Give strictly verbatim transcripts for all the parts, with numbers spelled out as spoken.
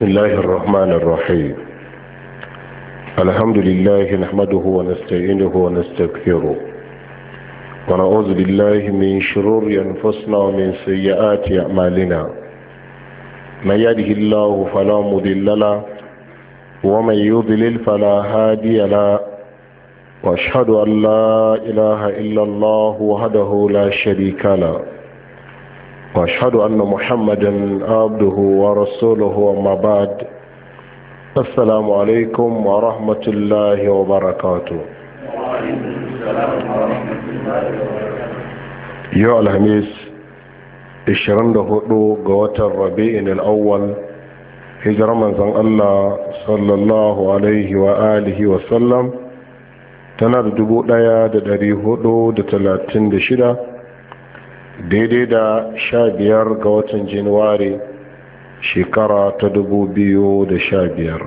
بسم الله الرحمن الرحيم. الحمد لله نحمده ونستعينه ونستغفره ونعوذ بالله من شرور أنفسنا ومن سيئات أعمالنا. من يهده الله فلا مضل له ومن يضلل فلا هادي له، وأشهد أن لا إله إلا الله وحده لا شريك له، وأشهد أن محمدا عبده ورسوله. وما بعد، السلام عليكم ورحمة الله وبركاته. يا الخميس عشرين وأربعة قوات الربيع الأول هجرة من الله صلى الله عليه وآله وسلم تنا دبو دايا da dari hudu da talatin da shida, daidai da sha biyar ga watan januwari shekara ta dubu biyu da sha biyar.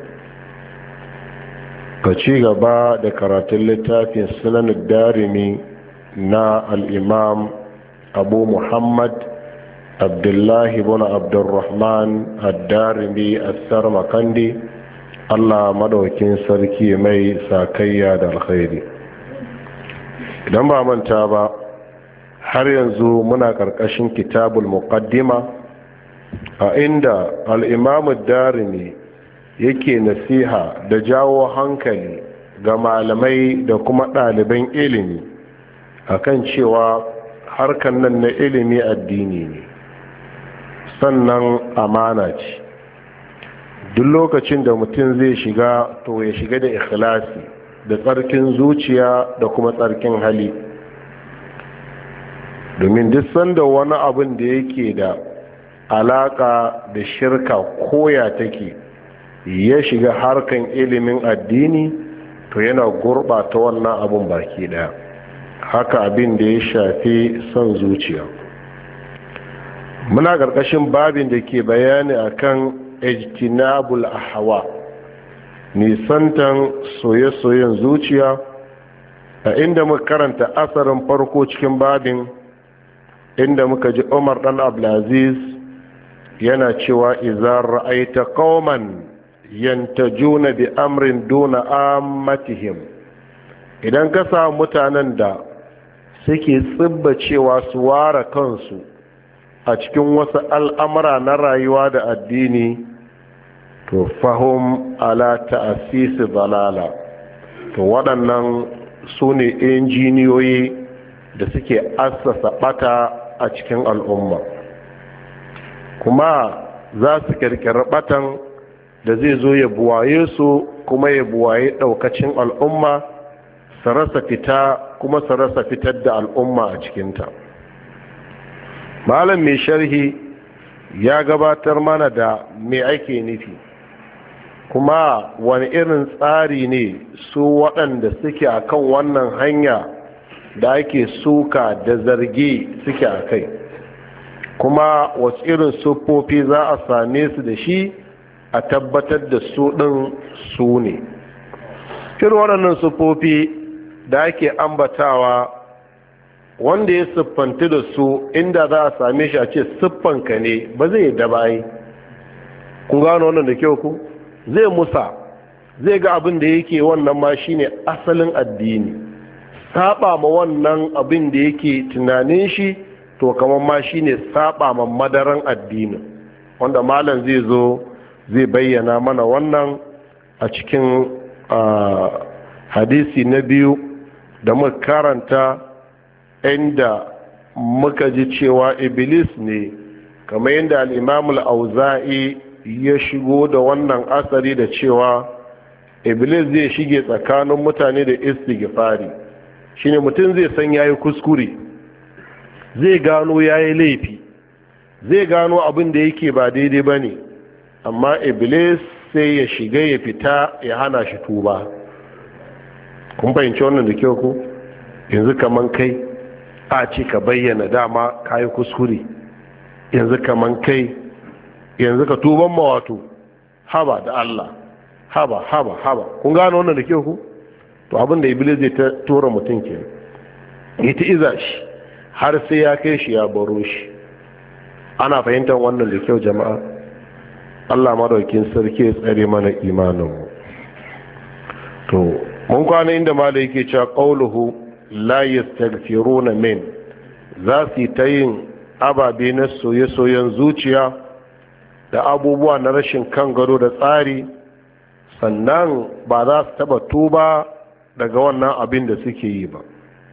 Ka ci gaba da karatun littafin sunan darimi na al'imam abu muhammad abdullahi bin abdurrahman ad-darimi as-sar makandi, Allah madaukin sarki mai sakayya da alkhairi. Idan ba manta ba, har yanzu muna ƙarƙashin kitabul muqaddima, a inda al'imamu darimi yake nasiha da jawo hankali ga malamai da kuma ɗaliban ilimi akan cewa harkan nan na ilimi addini ne, sannan amana ce. Duk lokacin da mutum zai shiga, to ya shiga da ikhlasi da tsarkin zuciya da kuma tsarkin hali, domin duk sanda wani abin da yake da alaka da shirka koya take ya shiga harkan ilimin addini, to yana gurbata wannan abin baki daya. Haka abin da ya shafi son zuciya. Muna ƙarƙashin babin da ke bayani akan ijtinabul ahwa, nisantan soye-soyen zuciya, a inda muka karanta asarin farko cikin babin, inda muka ji Umar dan Abdulaziz yana cewa idza ra'aita qauman yantajuna bi amrin duna ammatihim, idan ka samu mutanen da suke tsibba cewa su ware kansu a cikin wasu al'amura na rayuwa da addini, to fahum ala ta'asisi dalala, to waɗannan su ne injiniyoyi da suke assasa ɓata a cikin al'umma, kuma za su kirkiri ɓatan da zai zo ya buwaye su kuma ya buwaye ɗaukacin al'umma, su rasa fita kuma su rasa fitar da al'umma a cikinta. Malam mai sharhi ya gabatar mana da me ake nufi, kuma wani irin tsari ne su waɗanda suke akan wannan hanya da ake suka da zargi suke a kai, kuma wasu irin siffofi za a same su da shi a tabbatar da su ɗin su ne. Irin waɗannan siffofi da ake ambatawa, wanda ya siffanti da su inda za a same shi a ce siffanka ne, ba zai da bayi. Kun gano wannan da kyau ku? Zai musa, zai ga abin da yake wannan ma shine asalin addini. Saba ma wannan abin da yake tunanin shi, to kamar ma shine saba ma madaran addinin, wanda malam zai zo zai bayyana mana wannan a cikin hadisi na biyu da muka karanta, inda muka ji cewa iblis ne, kamar yadda al-imam al-auza'i ya shigo da wannan asari da cewa iblis zai shige tsakanin mutane da istighfari. Shine mutum zai san yayi kuskure, zai gano yayi laifi, zai gano abin da yake ba daidai bane, amma iblis sai ya shiga ya fita ya hana shi tuba. Kun fahimci wannan da kyau ko? Yanzu kaman kai a ce ka bayyana dama kayi kuskure, yanzu kaman kai yanzu ka tuban ma wato haba da Allah, haba haba haba. Kun gano wannan da kyau ko? To abin da iblis zai ta tura mutum ke ya ta iza shi har sai ya kai shi ya baro shi. Ana fahimtar wannan da kyau jama'a? Allah madaukin sarki ya tsare mana imaninmu. To mun kwana inda malai yake cewa qauluhu la yastaghfiruna min, za su ta yin ababe na soye-soyen zuciya da abubuwa na rashin kan gado da tsari, sannan ba za su taba tuba daga wannan abin da suke yi ba.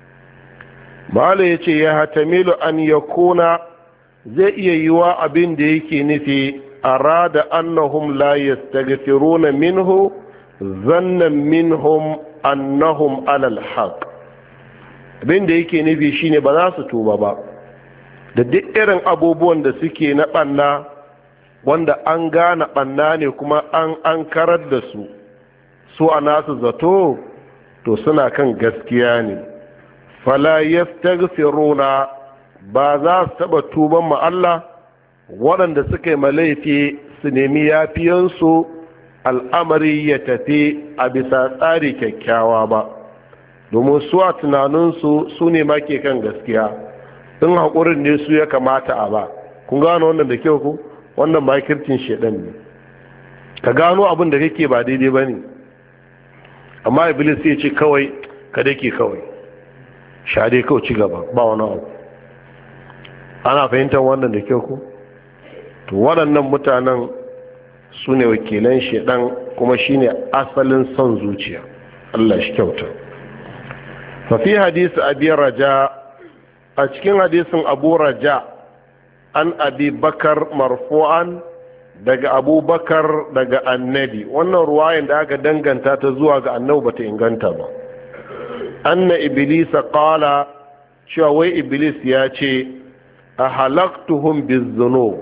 malai ya ce ya hatamilu an yakuna, zai iya yiwa abin da yake nufi arada annahum la yastaghfiruna minhu zannan minhum annahum alal haq. Abin da yake nufi shine ba za su tuba ba da duk irin abubuwan da suke na ɓanna, wanda an gane ɓanna ne kuma an an karar da su su a nasu zato to suna kan gaskiya ne. Fala yastaghfiruna, ba za su taba tuban ma Allah waɗanda suka yi malaifi su nemi yafiyansu, al'amari ya tafi a bisa tsari kyakkyawa ba, domin su a tunaninsu su ne ma ke kan gaskiya, in haƙurin ne su ya kamata a ba. Kun gano wannan da kyau ku? Wannan makircin shedan ne. Ka gano abin da kake ba daidai ba ne, amma iblis ya ce kawai ka dake kawai sha dai kawai ci gaba, ba wani abu. Ana fahimtar wannan da kyau ku? To waɗannan mutanen su ne wakilan shedan, kuma shine asalin son zuciya. Allah shi kyauta. fa fi hadisi abi raja, a cikin hadisin abu raja, an abi bakar marfu'an, daga abubakar daga annabi. Wannan ruwayan da aka danganta ta zuwa ga annabi bata inganta ba. Anna iblisa qala, cewa wai iblis ya ce a halaktuhum bizzunub,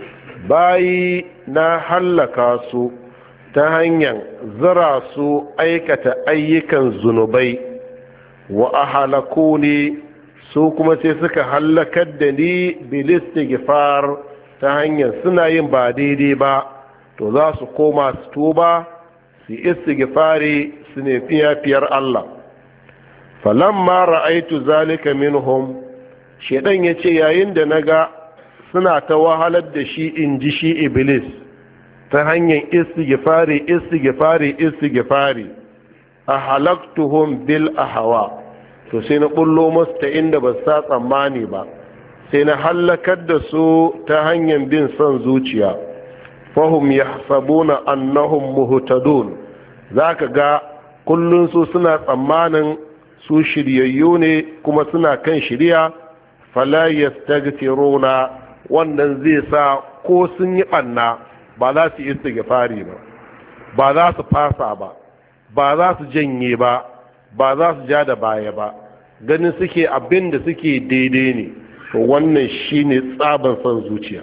bayi na hallaka su ta hanyar zira su aikata ayyukan zunubai, wa a halakuni, su kuma sai suka hallakar da ni bilistighfar, ta hanyar suna yin ba daidai ba, to za su koma su tuba su istighfari su ne fiyafiyar Allah. falamma ra'aitu zalika minhum, shedan yace yayin da naga suna ta wahalar da shi inji shi iblis ta hanyar istighfari istighfari istighfari, ahalaktuhum bil ahwa, to sai na bullo musu ta inda ba sa tsammani ba, sai na hallakar da su ta hanyar bin son zuciya. fahum yahsabuna annahum muhtadun, zaka ga kullun su suna tsammanin su shiryayyu ne kuma suna kan shirya. Fala yastaghfiruna, wannan zai sa ko sun yi banna ba za su istighfari ba, ba za su fasa ba, ba za su janye ba, ba za su ja da baya ba, ganin suke abin da suke daidai ne. To wannan shine tsaban son zuciya.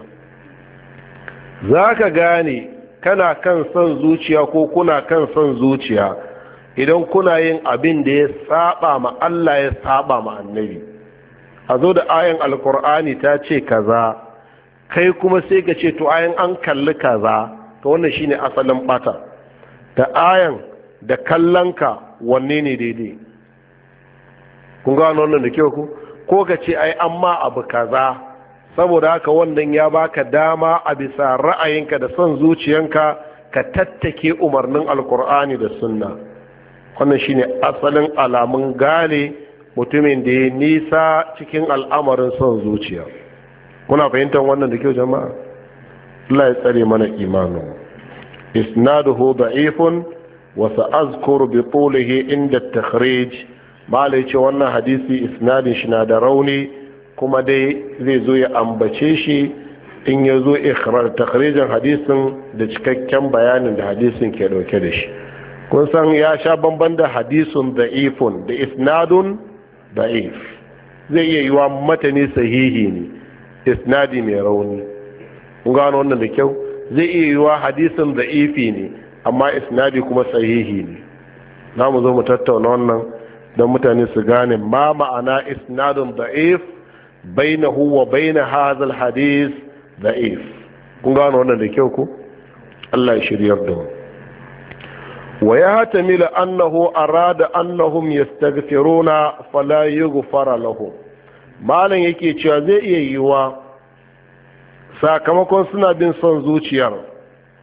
Za ka gane kana kan son zuciya ko kuna kan son zuciya idan kuna yin abin da ya saba ma Allah, ya saba ma annabi. A zo da ayan alkur'ani ta ce kaza, kai kuma sai ka ce to ayan an kalli kaza, to wannan shine asalin bata. Da ayan da kallonka wanne ne daidai? Kun gano wannan da kyau ku? Ko ka ce ai amma abu kaza, saboda haka wannan ya baka dama a bisa ra'ayinka da son zuciyanka ka tattake umarnin alkur'ani da sunna. Wannan shine asalin alamun gane mutumin da ya nisa cikin al'amarin son zuciya. Kuna fahimtar wannan da kyau jama'a? Allah ya tsare mana imanin. Isnaduhu da'ifun wa sa'azkuru bi tulihi inda at-takhrij. Malai ce wannan hadisi isnadin shi na da rauni, kuma dai zai zo ya ambace shi in ya zo ikhrar takhrijin hadisin da cikakken bayanin da hadisin ke dauke da shi. Kun san ya sha bamban da hadisun da'ifun da isnadun da'if. Zai iya yiwa matani sahihi ne, isnadi mai rauni. Kun gano wannan da kyau? Zai iya yiwa hadisin da'ifi ne, amma isnadi kuma sahihi ne. Za mu zo mu tattauna wannan don mutane su gane ma ma'ana isnadun da'if bainahu wa baina hadhal hadis da'if. Kun gano wannan da kyau ku? Allah ya shiryar da mu. wa yahtamil annahu arada annahum yastaghfiruna fala yughfara lahum. Malan yake cewa zai iya yiwa sakamakon suna bin son zuciyar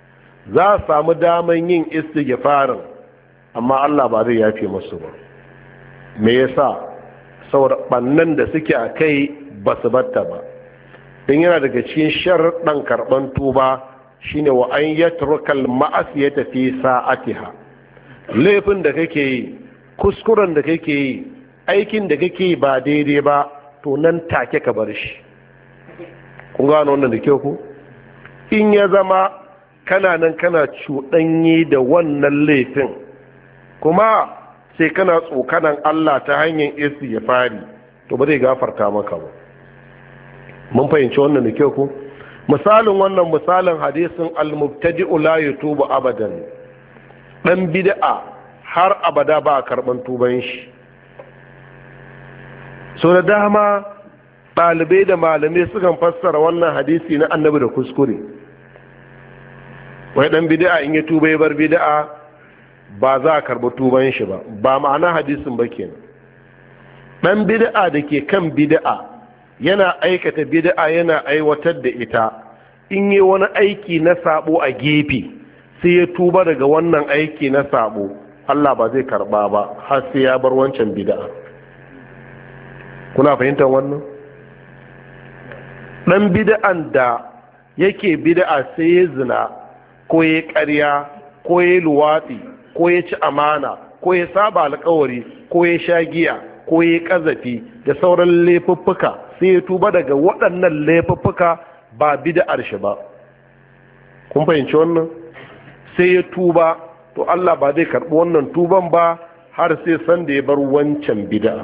za a samu daman yin istighfarin amma Allah ba zai yafe musu ba. Me yasa? saboda bannan da suke a kai ba su batta ba. don yana daga cikin sharɗan karɓan tuba shine wa an yatrukal ma'asiyata fi sa'atiha. laifin da kake yi, kuskuren da kake yi, aikin da kake yi ba daidai ba, to nan take ka bar shi. kun gano wannan da kyau ku? in ya zama kana nan kana cuɗanye da wannan laifin kuma sai kana tsokanan Allah ta hanyar istighfari, to ba zai gafarta maka ba. mun fahimci wannan da kyau ku? misalin wannan misalin hadisin al-mubtadi'u la yatubu abadan. dan bid'a har abada ba a karban tuban shi. so da dama ɗalibai da malamai sukan fassara wannan hadisi na annabi da kuskure. wai dan bid'a in ya tuba ya bar bid'a ba za a karbi tuban shi ba. ba ma'ana hadisin ba kenan. dan bid'a da ke kan bid'a yana aikata bid'a yana aiwatar da ita, in yi wani aiki na sabo a gefe sai ya tuba daga wannan aiki na sabo, Allah ba zai karba ba har sai ya bar wancan bid'a. kuna fahimtar wannan? dan bid'an da yake bid'a sai ya zina ko ya ƙarya ko ya luwatsi ko ya ci amana ko ya saba alƙawari ko ya sha giya ko ya ƙazafi da sauran laifuffuka, sai ya tuba daga waɗannan laifuffuka ba bid'ar shi ba. kun fahimci wannan? sai ya tuba, to Allah ba zai karɓi wannan tuban ba har sai san da ya bar wancan bid'ar.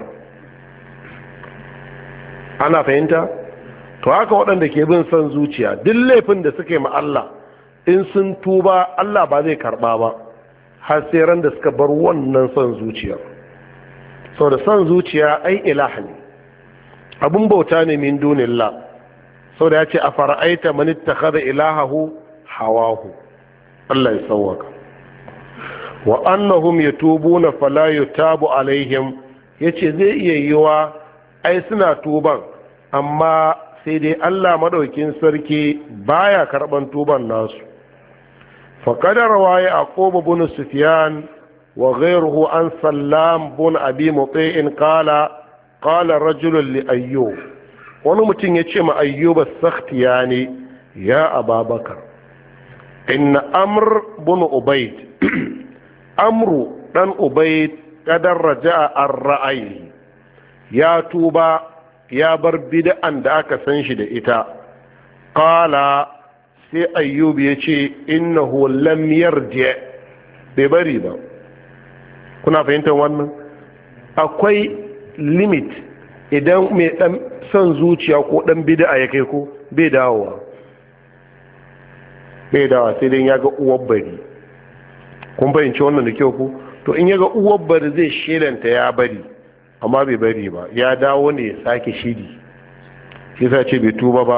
ana fahimta? to haka waɗanda ke bin son zuciya duk laifin da suke ma Allah in sun tuba Allah ba zai karɓa ba har sai ran da suka bar wannan son zuciya. sau da son zuciya ai ilaha ne, abun bauta ne min dunillah. sau da ya ce a fara'aita man ittakhadha ilahahu hawahu. Allah ya sauwaka. wa annahum yatubuna fala yutabu alaihim, yace zai iya yiwa ai suna tuban amma sai dai Allah madaukin sarki baya karban tuban nasu. faqad rawaye aqub ibn sufyan wa ghayruhu an sallam ibn abi muti'in qala qala rajulun li ayyub, wani mutum ya ce ma ayyub as-sakhtiyani ya ababakar inna amr ibn ubayd amru dan ubayd kadar raja'a ar-ra'ayi, ya tuba ya bar bid'an da aka san shi da ita. qala sai ayyub ya ce innahu lam yarji, bai bari ba. kuna fahimtar wannan? akwai limit idan mai dan son zuciya ko dan bid'a ya kai ko bai dawowa bai dawowa sai dai ya ga uwar bari. kun fahimci wannan da kyau ko? to in ya ga uwar bari zai shelanta ya bari, amma bai bari ba, ya dawo ne ya sake shiri. shi sa ce bai tuba ba.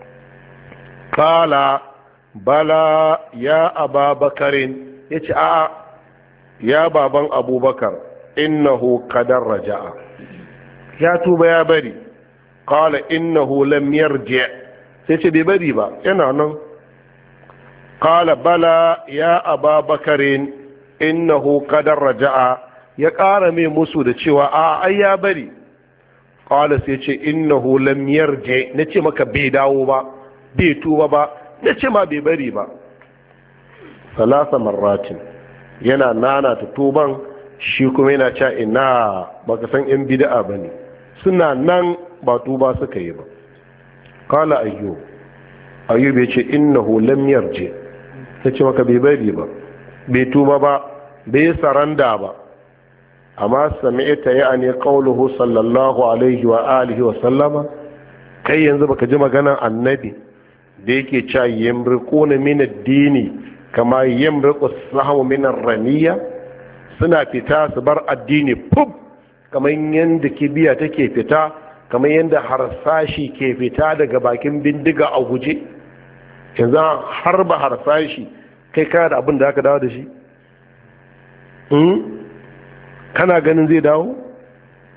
kala bala ya ababakarin, ya ce a ya baban abubakar innahu kadar raja'a, ya tuba ya bari. kala innahu lam yarji, sai ce bai bari ba, yana nan. kala bala ya ababakarin innahu kadar raja'a, ya ƙara mai musu da cewa a ai ya bari. kala sai ce innahu lam yarji, na ce maka bai dawo ba, bai tuba ba, na ce ma bai bari ba. salasa marratin yana nana ta tuban, shi kuma yana cewa ina baka san yan bid'a bane, suna nan ba tuba suka yi ba. kala ayyub ayyub ya ce innahu lam yarji, ta ce maka bai bari ba, bai tuba ba, bai saranda ba. amma sami'ta ya'ani qawluhu sallallahu alaihi wa alihi wa sallama, kai yanzu baka ji maganar annabi da yake cewa yamriquna min ad-dini kama yamriqu as-sahmu min ar-ramiya, suna fita su bar addini pub kamar yanda kibiya take fita, kamar yanda harsashi ke fita daga bakin bindiga a guje. yanzu har ba harsashi kai kana da abin da aka dawo da shi? kana ganin zai dawo?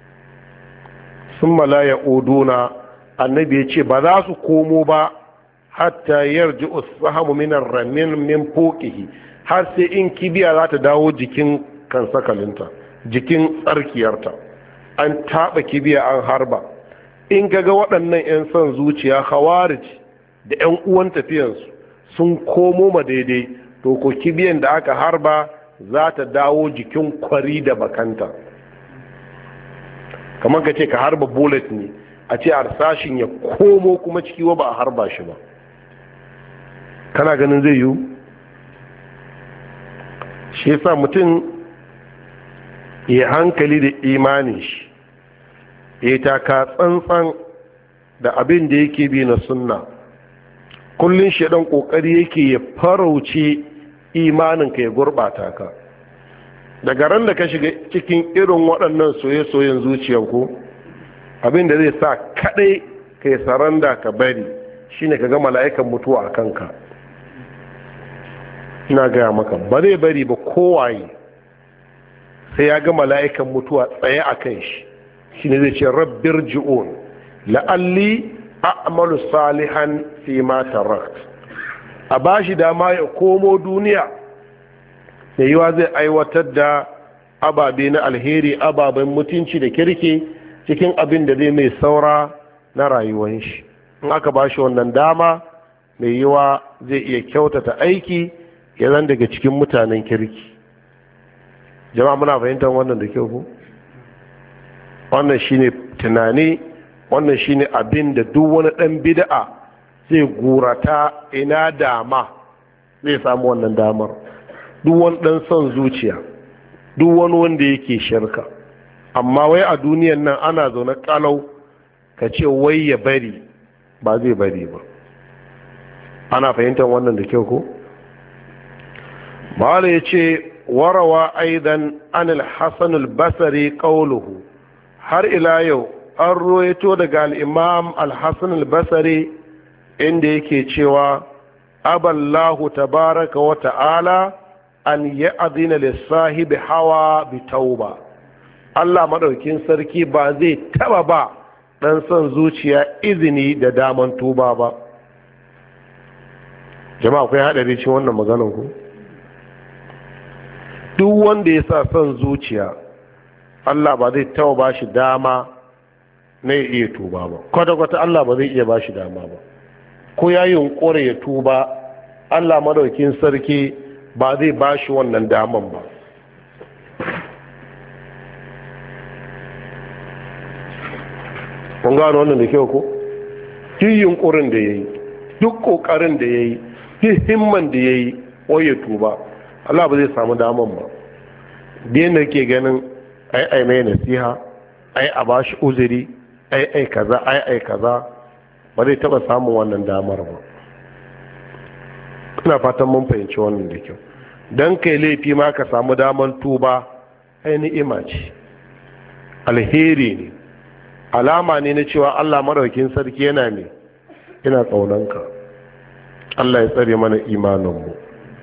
sun malaya oduna, annabi ya ce ba za su komo ba hatta yarji usfahamu min ar-ramin min fuqihi, har sai in kibiya za ta dawo jikin kansakalinta, jikin tsarkiyarta, an taɓa kibiya an harba. In kaga waɗannan 'yan son zuciya khawarij da 'yan uwan tafiyansu sun komo ma daidai, to ko kibiyan da aka harba za ta dawo jikin kwari da bakanta. kamar ka ce ka harba bullet ne, a ce harsashin ya komo kuma ciki wa ba a harba shi ba. Kana ganin zai yiwu? Shi yasa mutum ya hankali da imanin shi, ya taka tsantsan da abin da yake bi na sunna. Kullum shi dan kokari yake ya farauce imaninka ya gurbata ka. Daga ran da ka shiga cikin irin waɗannan soye-soyen zuciyar ko, abin da zai sa kaɗai ka yi saranda ka bari shine ka ga mala'ikan mutuwa a kanka. Ina gaya maka ba zai bari ba kowaye sai ya ga mala'ikan mutuwa tsaye a kan shi. Shi ne zai ce rabbir ji'un la'alli a'malu salihan fi ma tarakt. A bashi dama ya komo duniya, da yiwa zai aiwatar da ababe na alheri, ababen mutunci da kirki cikin abin da zai mai saura na rayuwar shi. In aka bashi wannan dama, mai yiwa zai iya kyautata aiki ya zan daga cikin mutanen kirki. Jama'a muna fahimtar wannan da kyau ko? Wannan shine tunani, wannan shine abin da duk wani dan bid'a zai gurata, ina dama zai samu wannan damar. Duk wani dan son zuciya, duk wani wanda yake shirka, amma wai a duniyan nan ana zaune kalau ka ce wai ya bari, ba zai bari ba. Ana fahimtar wannan da kyau ko? Mala ya ce warawa aidan anil hasan al-basri qawluhu, har ila yau an ruwaito daga al-imam al-hasan al-basri inda yake cewa aballahu tabaraka wa ta'ala an ya'dhina lis-sahibi hawa bi tauba. Allah madaukin sarki ba zai taba ba dan son zuciya izini da daman tuba ba. Jama'a akwai hadari cikin wannan maganar ku? Duk wanda ya sa son zuciya, Allah ba zai taba ba shi dama na iya tuba ba. Kwata-kwata Allah ba zai iya ba shi dama ba. Ko ya yunkure ya tuba, Allah madaukin sarki ba zai ba shi wannan daman ba. Kun gano wannan da kyau ko? Duk yunkurin da ya yi, duk ƙoƙarin da ya yi, duk himman da ya yi, ya tuba, Allah ba zai samu daman ba. Biyan da ke ganin ai ai mai nasiha, ai a ba shi uzuri, ai ai kaza, ai ai kaza, ba zai taɓa samun wannan damar ba. Ina fatan mun fahimci wannan da kyau. Dan kai laifi ma ka samu daman tuba, ai ni'ima ce, alheri ne, alama ne na cewa Allah madaukakin sarki yana ne, yana tsaunanka. Allah ya tsare mana imaninmu.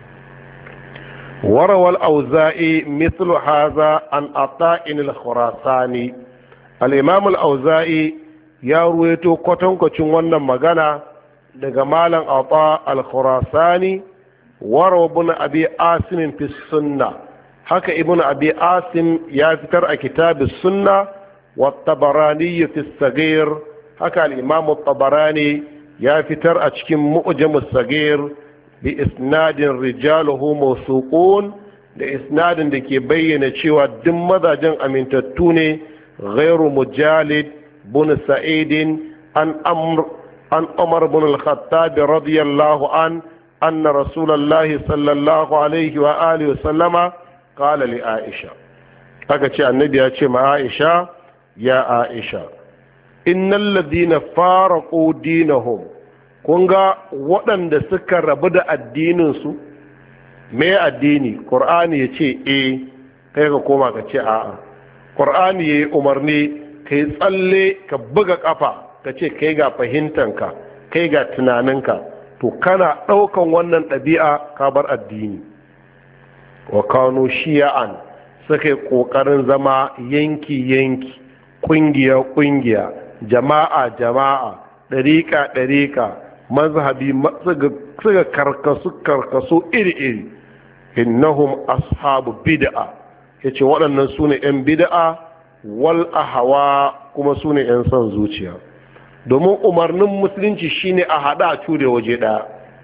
warawal auza'i mithlu haza an ata'in al-khurasani. al-imam al-auza'i ya ruwaito kwatankwacin wannan magana daga malam ata al-khurasani. warawa ibn abi asim fi sunna, haka ibn abi asim ya fitar a kitab sunna wa tabarani fi sagir, haka al-imam at-tabarani ya fitar a cikin mu'jam as-sagir bi isnadin rijaluhu mawsuqun, da isnadin da ke bayyana cewa duk mazajen amintattu ne. ghairu mujalid bin sa'idin an amr an umar bin al-khattab radiyallahu an anna rasulullahi sallallahu alaihi wa alihi wa sallama qala li aisha, aka ce annabi ya ce ma aisha, ya aisha innal ladina faraqu dinahum, kun ga waɗanda suka rabu da addininsu. Me addini? ƙur'ani ya ce e, kai ka koma ka ce a'a. ƙur'ani ya yi umarni ka yi tsalle ka buga ƙafa ka ce kai ga fahimtanka, kai ga tunaninka, to kana ɗaukan wannan ɗabi'a ka bar addini. wa kano shiya'an, suka yi ƙoƙarin zama yanki-yanki, ƙungiya-ƙungiya, jama'a-jama'a, ɗariƙa-ɗariƙa, mazhabi suka karkasu karkasu iri-iri. Innahum ashabu bid'a, yace waɗannan sune yan bid'a wal ahwa kuma sune yan son zuciya. Domin umarnin musulunci shine a hada a ture waje ɗaya.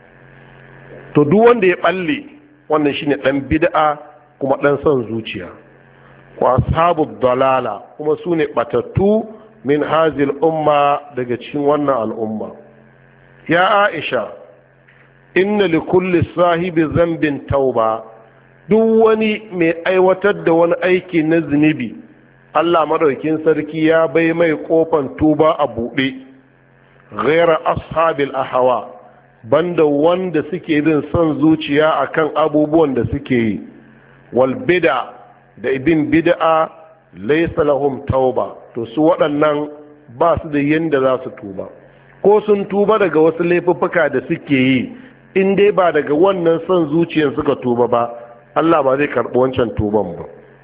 To duk wanda ya balle wannan shine dan bid'a kuma dan son zuciya. Wa ashabu dalala kuma sune batattu min hazil umma daga cikin wannan al'umma. Ya Aisha, inna li kulli sahibi zambin tauba, duk wani mai aiwatar da wani aiki na zunubi Allah madaukin sarki ya bai mai kofan tuba a buɗe. Ghaira ashabil ahwa, banda wanda suke bin son zuciya akan abubuwan da suke yi. Wal bid'a, da ibin bid'a laysa lahum tauba, to su waɗannan ba su da yanda za su tuba. Ko sun tuba daga wasu laifuffuka da suke yi, in dai ba daga wannan son zuciyar suka tuba ba, Allah ba zai karɓi wancan tuban ba.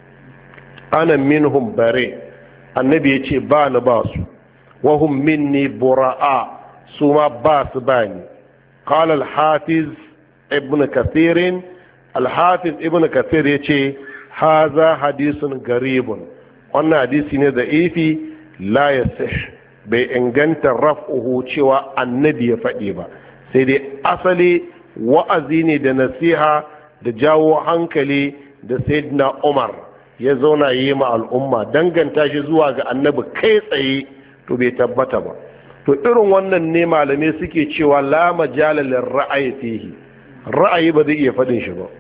Ana minhum bare, annabi ya ce ba ni ba su, wahum minni bura'a, su ma ba su ba ni. Qala al-hafiz ibn kathirin, al-hafiz ibn kathir ya ce haza hadisun garibun, wannan hadisi ne da ifi la yasih, bai inganta raf'uhu cewa annabi ya faɗi ba, sai dai asali wa'azi ne da nasiha da jawo hankali da sayyidina Umar ya zauna yi ma al'umma, danganta shi zuwa ga annabi kai tsaye to bai tabbata ba. To irin wannan ne malamai suke cewa la majala lir ra'ayi fihi, ra'ayi ba zai iya faɗin shi ba.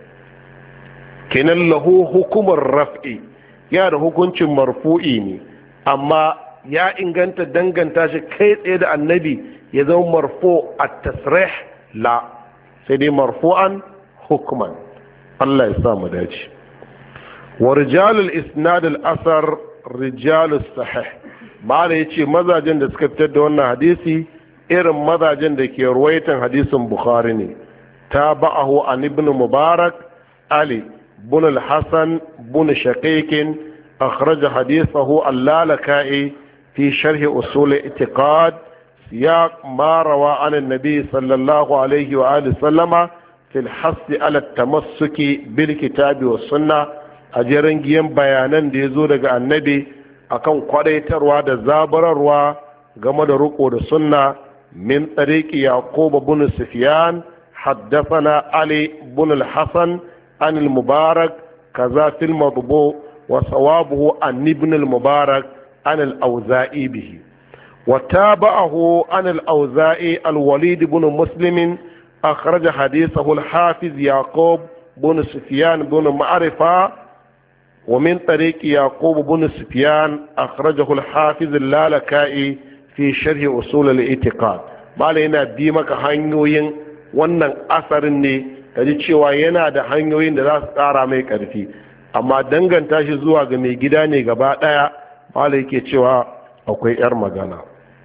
Kenan lahu hukumar raf'i, ya da hukuncin marfu'i ne, amma ya inganta danganta shi kai tsaye da annabi ya zama marfu at-tasrih la, sai dai marfu'an hukman. Allah ya sa mu dace. Wa rijalul isnad al-asar rijalus sahih, mala yace mazajen da suka fitar da wannan hadisi irin mazajen da ke ruwaitan hadisin Bukhari ne. Tabahu an ibn Mubarak Ali bin al-Hasan bin Shaqiq akhraj hadithahu al-Lalaka'i في شرح أصول اعتقاد سياق ما روى عن النبي صلى الله عليه وآله وسلم في الحث على التمسك بالكتاب والسنة أجرن جيم بيانا دي زودك النبي أكون قريتر وعد زابر روا غمد رقو السنة من طريق يعقوب بن سفيان حدثنا علي بن الحسن عن المبارك كذا في المضبوط وصوابه عن ابن المبارك عن الأوزائي به. وتابعه عن الأوزائي الوليد بن مسلم أخرج حديثه الحافظ يعقوب بن سفيان بن معرفة، ومن طريق يعقوب بن سفيان أخرجه الحافظ اللالكائي في شرح أصول الاعتقاد. ما لنا ديمك hanyoyin wannan asarin ne kaji cewa yana da hanyoyin da za su ƙara mai ƙarfi, amma danganta shi zuwa ga mai gida ne gaba ɗaya mala yake cewa akwai yar magana.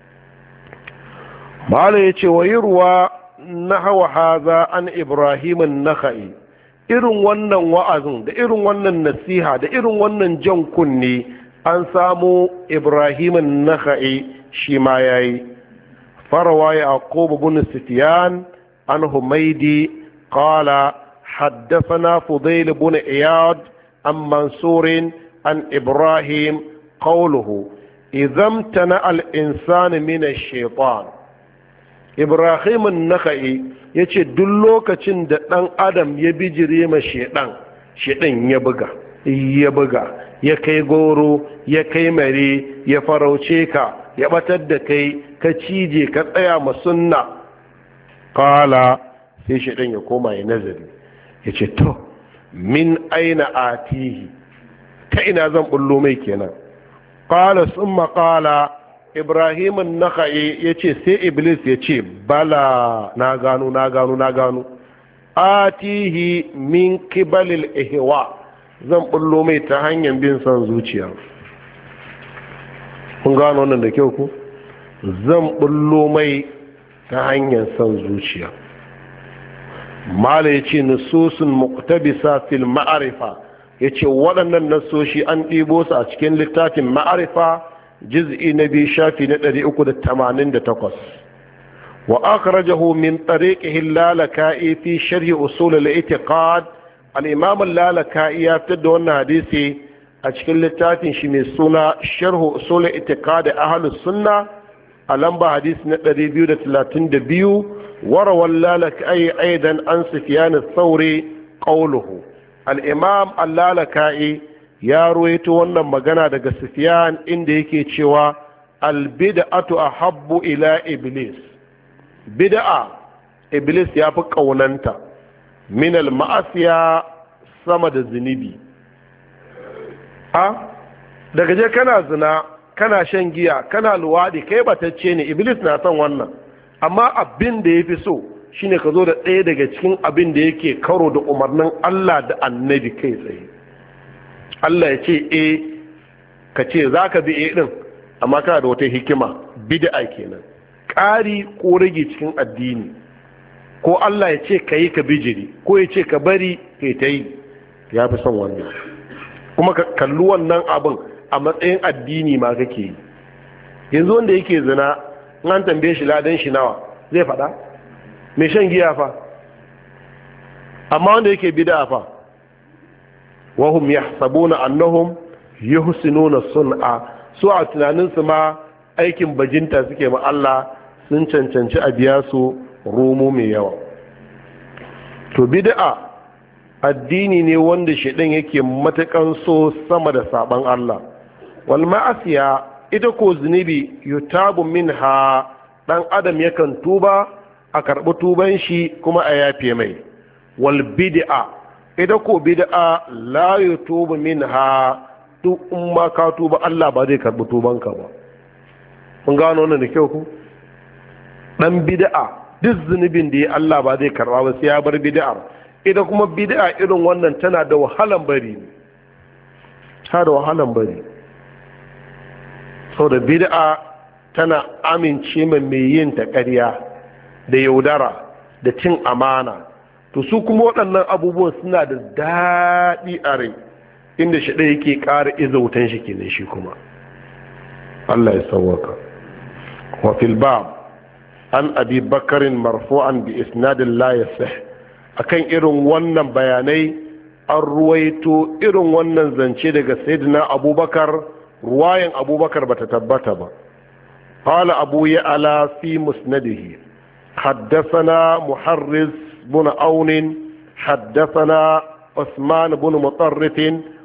Mala ya ce wa yi ruwa na hawa haza an Ibrahimin Nakha'i, irin wannan wa'azin da irin wannan nasiha da irin wannan jan kunne an samu Ibrahimin Nakha'i shi ma ya yi. Farawa ya Yaqub bin Sufyan an Humaydi qala haddathana Fudayl bin Iyad an Mansurin an Ibrahim قوله إذا امتنع الإنسان من الشيطان. إبراهيم النخعي yace duk lokacin da ɗan adam ya bijire ma shedan, shedan ya buga ya buga ya kai goro ya kai mare ya farauce ka ya batar da kai ka cije ka tsaya ma sunna, qala sai shedan ya koma ya nazari yace to min aina atihi, ta ina zan bullo mai kenan. Ƙala sun maƙala Ibrahim Nakha'i ya ce sai Iblis ya ce bala na gano na gano na gano atihi min kibalil ihwa, zan bullo mai ta hanyar bin son zuciya. Kun gano wannan da kyau ku? Zan bullo mai ta hanyar son zuciya. Mala ya ce nususun muqtabisa fil ma'arifa, ya ce waɗannan nasoshi an ɗibo su a cikin littafin ma'arifa juz'i na biyu shafi na ɗari uku da tamanin da takwas. wa akhrajahu min tariqihi al-lalaka'i fi sharh usul al-i'tiqad al-imam al-lalaka'i ya fitar da wannan hadisi a cikin littafin shi mai suna sharh usul al-i'tiqad ahlus sunna a lamba hadisi na ɗari biyu da talatin da biyu وروى اللالكائي أيضا عن سفيان الثوري قوله الإمام اللالكائي يا رويت وانا مغانا دقى سفيان اندي كي تشوى البدعة أحب إلى إبليس بدعة إبليس يابق قوننتا من المعصية سمد الزنبي أه daga je kana zina kana shan giya kana luwadi kai batacce ne iblis na son wannan amma abin da ya fi so shine ka zo da ɗaya daga cikin abin da yake karo da umarnin Allah da annabi kai tsaye. Allah ya ce e ka ce za ka bi e ɗin amma kana da wata hikima bid'a kenan ƙari ko rage cikin addini, ko Allah ya ce ka yi ka bijiri ko ya ce ka bari kai ta yi, ya fi son wannan kuma ka kalli wannan abin a matsayin addini ma kake yi. Yanzu wanda yake zina an tambaye shi ladan shi nawa zai faɗa? Mai shan giya fa? Amma wanda yake bid'a fa wahum yahsabuna annahum yuhsinuna sun'a, su a tunanin su ma aikin bajinta suke ma Allah, sun cancanci a biya su romo mai yawa. To bid'a addini ne wanda shedan yake matakan so sama da saban Allah. Wal ma'asiya ita ko zunubi yutabu minha, dan adam yakan tuba a karɓi tuban shi kuma a yafe mai. Wal bid'a ita ko bid'a la yutubu minha, duk in ma ka tuba Allah ba zai karɓi tubanka ba. Mun gano wannan da kyau ku? Dan bid'a duk zunubin da ya Allah ba zai karɓa ba sai ya bar bid'ar. Ita kuma bid'a irin wannan tana da wahalan bari, ta da wahalan bari. Sau da bid'a tana amince mai mai yin ta ƙarya da yaudara da cin amana. To su kuma waɗannan abubuwan suna da daɗi a rai, inda shi ɗaya yake ƙara izautan shi kenan shi kuma. Allah ya sauwaka. Wa fil bab an abi bakarin marfu'an bi isnadin la yasih, akan irin wannan bayanai an ruwaito irin wannan zance daga sayyidina abubakar, ruwayan abubakar bata tabbata ba. Qala abu ya'la fi musnadihi haddathana muharriz بن عون حدثنا عثمان بن مطرف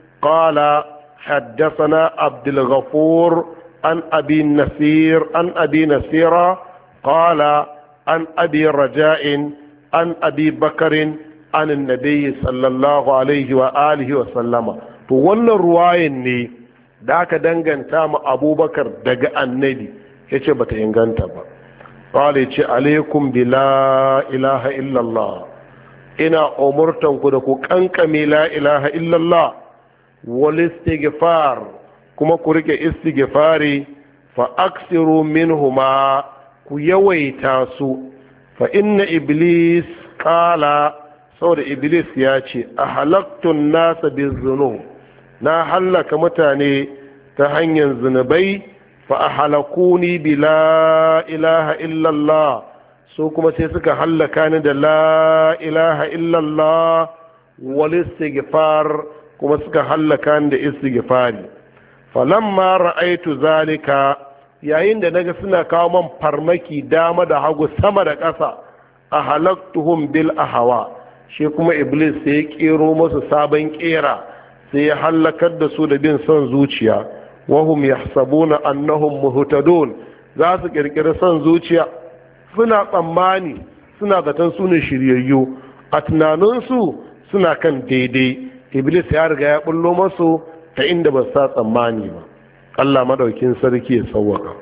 قال حدثنا عبد الغفور عن أبي النسير عن أبي نسير قال عن أبي رجاء عن أبي بكر عن النبي صلى الله عليه وآله وسلم. فوانا رواية ني داك دنگن تام أبو بكر دق النبي يچه بتا ينگن تبا قال يچه عليكم بلا إله إلا الله، إنا أمرتم كدكو كنكمي لا إله إلا الله والاستغفار كما كوريك استغفاري فأكثروا منهما كيويتاسو فإن إبليس قال صور إبليس ياتي أهلكت الناس بالذنوب، نا هلك متاني تهنين ذنبي فأهلكوني بلا إله إلا الله، so kuma sai suka hallaka ni da la ilaha illallah wal istighfar, kuma suka hallaka ni da istighfari. Falamma ra'aitu zalika, yayin da naga suna kawo man farmaki dama da hagu sama da ƙasa, ahalaktuhum bil ahwa, shi kuma iblis sai ya kero musu sabon kera, sai ya hallakar da su da bin son zuciya. Wahum yahsabuna annahum muhtadun, za su kirkiri son zuciya, suna tsammani suna zaton su ne shiryayyu, a tunaninsu suna kan daidai. Iblis ya riga ya bullo masu ta inda ba sa tsammani ba. Allah madaukin sarki ya sauwaka.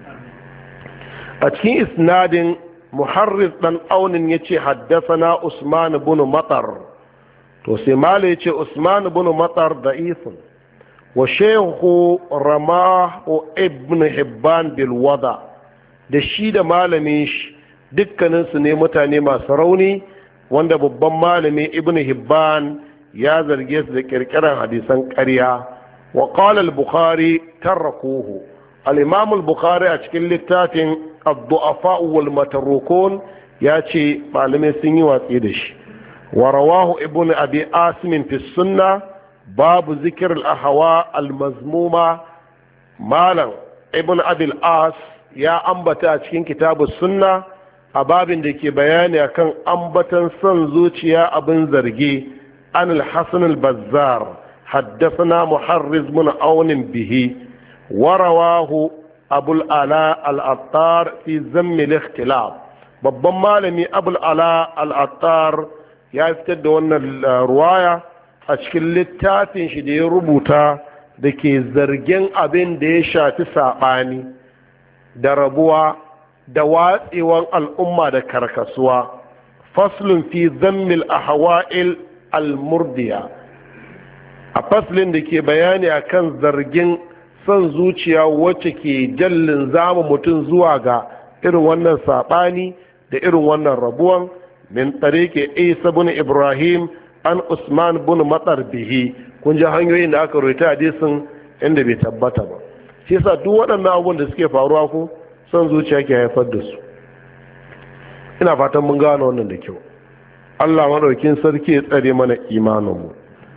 A cikin isnadin muharris dan aunin yace haddathana Usman ibn Matar, to sai mala yace Usman ibn Matar da'ifun wa shaykhu Ramah ibn Hibban bil wada, da shi da malamin shi dukkaninsu ne mutane masu rauni, wanda babban malami ibn Hibban ya zarge su da kirkiran hadisan ƙarya. Wa qala al-Bukhari tarrakuhu, al-Imam al-Bukhari a cikin littafin ad-du'afa wal matarukun ya ce malamai sun yi watsi da shi. wa rawahu ibnu abi asim fi sunna babu zikr al-ahwa al-mazmuma. malam ibnu abi al-as ya ambata a cikin kitabu sunna a babin da ke bayani akan ambatan son zuciya abin zargi. an al-hasan al-bazzar haddathana muharriz bin aun bihi wa rawahu abul ala al-attar fi zamm al-ikhtilaf. babban malami abul ala al-attar ya fitar da wannan ruwaya a cikin littafin shi da ya rubuta da ke zargin abin da ya shafi saɓani da rabuwa da watsewan al'umma da karkasuwa. faslun fi zammil ahwa'il al-murdiya, a faslin da ke bayani akan zargin son zuciya wacce ke jallin zama mutum zuwa ga irin wannan saɓani da irin wannan rabuwan. min tarike isa bin ibrahim an usman bin matsar bihi. kun ji hanyoyin da aka rawaita hadisin inda bai tabbata ba. shi yasa duk waɗannan abubuwan da suke faruwa ko son zuciya ke haifar da su. ina fatan mun gane wannan da kyau. Allah madaukin sarki ya tsare mana imaninmu.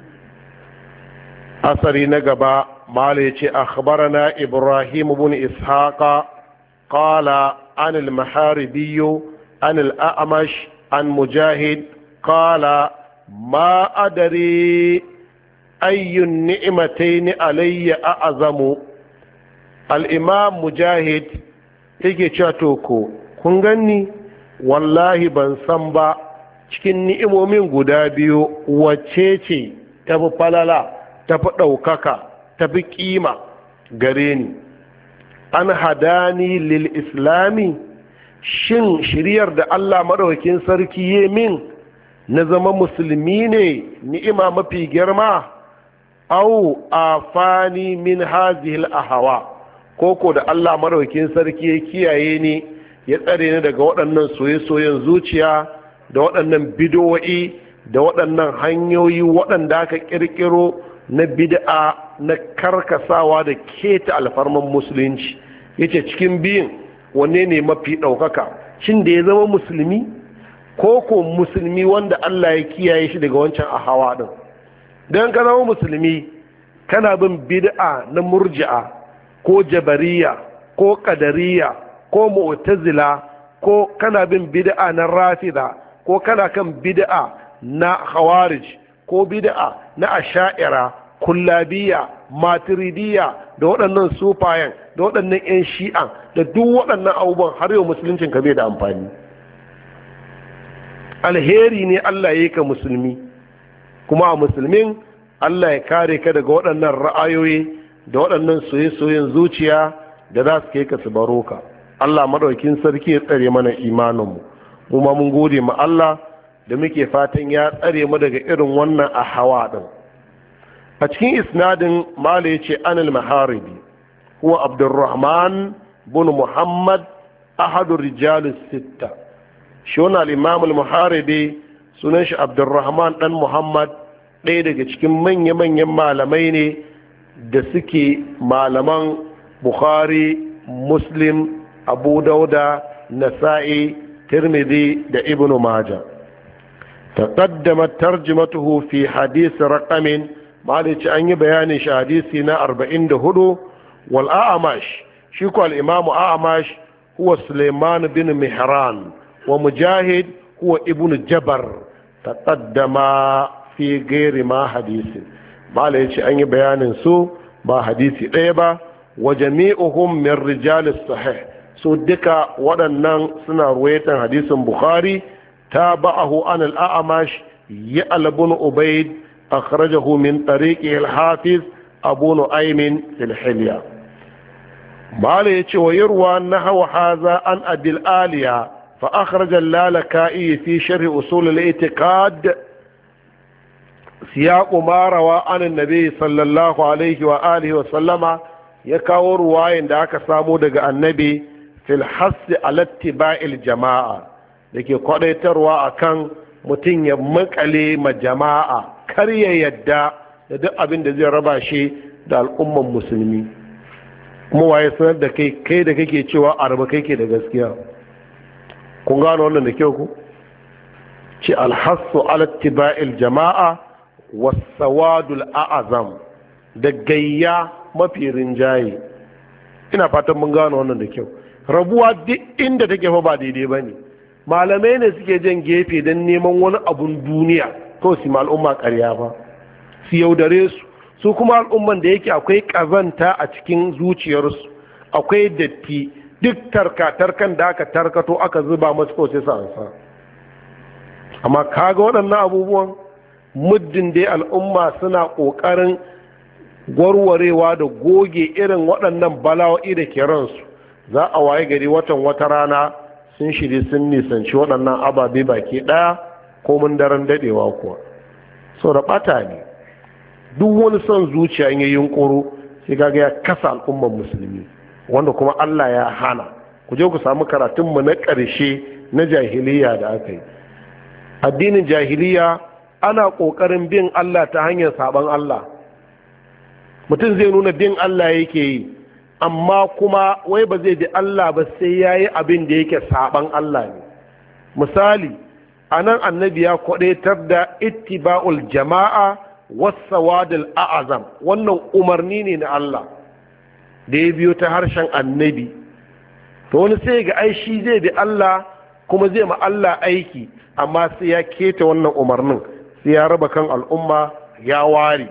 asari na gaba mala yace akhbarana ibrahim bin ishaqa qala an al-maharibi an al-a'mash an mujahid qala ma adari ayyun ni'matayn alayya a'zamu. al-imam mujahid yake cewa to ko kun ganni wallahi ban san ba cikin ni'imomin guda biyu wacce ce tafi falala tafi ɗaukaka tafi ƙima gare ni. an hadani lil islami, shin shiriyar da Allah maɗaukakin sarki ya min na zama musulmi ne ni'ima mafi girma, au afani min hazihil ahawa, koko da Allah maɗaukakin sarki ya kiyaye ni ya tsare ni daga waɗannan soye-soyen zuciya da waɗannan bidowa'i da waɗannan hanyoyi waɗanda aka ƙirƙiro na bid'a na karkasawa da keta alfarman musulunci. yace cikin biyun wanne ne mafi ɗaukaka, shin da ya zama musulmi ko ko musulmi wanda Allah ya kiyaye shi daga wancan a hawa ɗin. don ka zama musulmi kana bin bid'a na murji'a ko jabariya ko ƙadariya ko mu'tazila ko kana bin bid'a na rafida ko kana kan bid'a na khawarij ko bid'a na asha'ira kullabiya maturidiya da waɗannan sufayen da waɗannan 'yan shi'an da duk waɗannan abubuwan har yau musuluncin ka bai da amfani. alheri ne Allah ya yi ka musulmi, kuma a musulmin Allah ya kare ka daga waɗannan ra'ayoyi da waɗannan soye-soyen zuciya da za su kai ka su baro ka. Allah maɗaukin sarki ya tsare mana imaninmu, mu ma mun gode ma Allah da muke fatan ya tsare mu daga irin wannan a hawa ɗin. a cikin isnadin mala ya ce anil maharibi huwa abdurrahman bin muhammad ahadu rijalus sitta. shi wani al'imam al-muharibi sunan shi abdurrahman dan muhammad, ɗaya daga cikin manya-manyan malamai ne da suke malaman bukhari, muslim, abu dauda, nasa'i, tirmidhi da ibnu maja. taqaddamat tarjumatuhu fi hadith raqamin, malici an yi bayanin shi hadisi na arba'in da hudu. wal a'mash, shi ko al-imam a'mash huwa sulaiman bin mihran wa mujahid huwa ibnu jabar. taqaddama fi ghairi ma hadisin, malici an yi bayanin su ba hadisi ɗaya ba. wa jami'uhum min rijalis sahih, so duka waɗannan suna ruwaitan hadisin bukhari. tabahu an al-a'mash ya'al ibn ubayd akhrajahu min tariqi al-hafiz abu nu'aym fil hilya. mala yace wa yarwa nahwa hadha an abil aliya fa akhraja al-lalaka'i fi sharh usul al-i'tiqad siyaq ma rawa an an-nabi sallallahu alaihi wa alihi wa sallama. ya kawo ruwayin da aka samo daga annabi fil hassi ala ittiba'il jama'a, dake kwadaitarwa akan mutum ya makale ma jama'a, kar ya yadda da duk abin da zai raba shi da al'umman musulmi. kuma waye sanar da kai kai da kake cewa arba kai ke da gaskiya? kun gano wannan da kyau ku ce alhassu ala tiba'il jama'a wasawadul a'azam, da gayya mafi rinjaye. ina fatan mun gano wannan da kyau. rabuwa duk inda take fa ba daidai bane. malamai ne suke jan gefe don neman wani abun duniya ko su ma al'umma ƙarya ba, su yaudare su su kuma al'umman da yake akwai ƙazanta a cikin zuciyarsu, akwai datti, duk tarka-tarkan da aka tarkato aka zuba masu ko sai su ansa. amma kaga waɗannan abubuwan muddin dai al'umma suna ƙoƙarin gwarwarewa da goge irin waɗannan bala'o'i da ke ransu, za a waye gari watan wata rana sun shirye sun nisanci waɗannan ababe baki ɗaya ko mun daren daɗewa kuwa. so da ɓata ne duk wani son zuciya in yi yunƙuro sai kaga ya kasa al'ummar musulmi, wanda kuma Allah ya hana. ku je ku samu karatunmu na ƙarshe na jahiliya da aka yi. addinin jahiliya ana ƙoƙarin bin Allah ta hanyar saban Allah. mutum zai nuna bin Allah yake yi, amma kuma wai ba zai bi Allah ba sai ya yi abin da yake saban Allah ne. misali a nan annabi ya kwaɗaitar da ittiba'ul jama'a wasawadul a'azam, wannan umarni ne na Allah da ya biyo ta harshen annabi. to wani sai ga ai shi zai bi Allah kuma zai ma Allah aiki, amma sai ya keta wannan umarnin, sai ya raba kan al'umma, ya ware.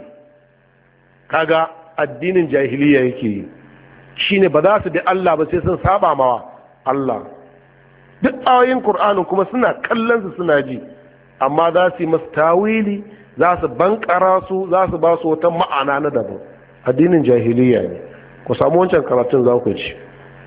kaga addinin jahiliya yake yi, shine ba za su bi Allah ba sai sun saba mawa Allah. duk ayoyin Qur'anin kuma suna kallon su suna ji, amma za su yi masu tawili, za su bankara su, za su ba su wata ma'ana na daban. addinin jahiliya ne. ku samu wancan karatun za ku ci.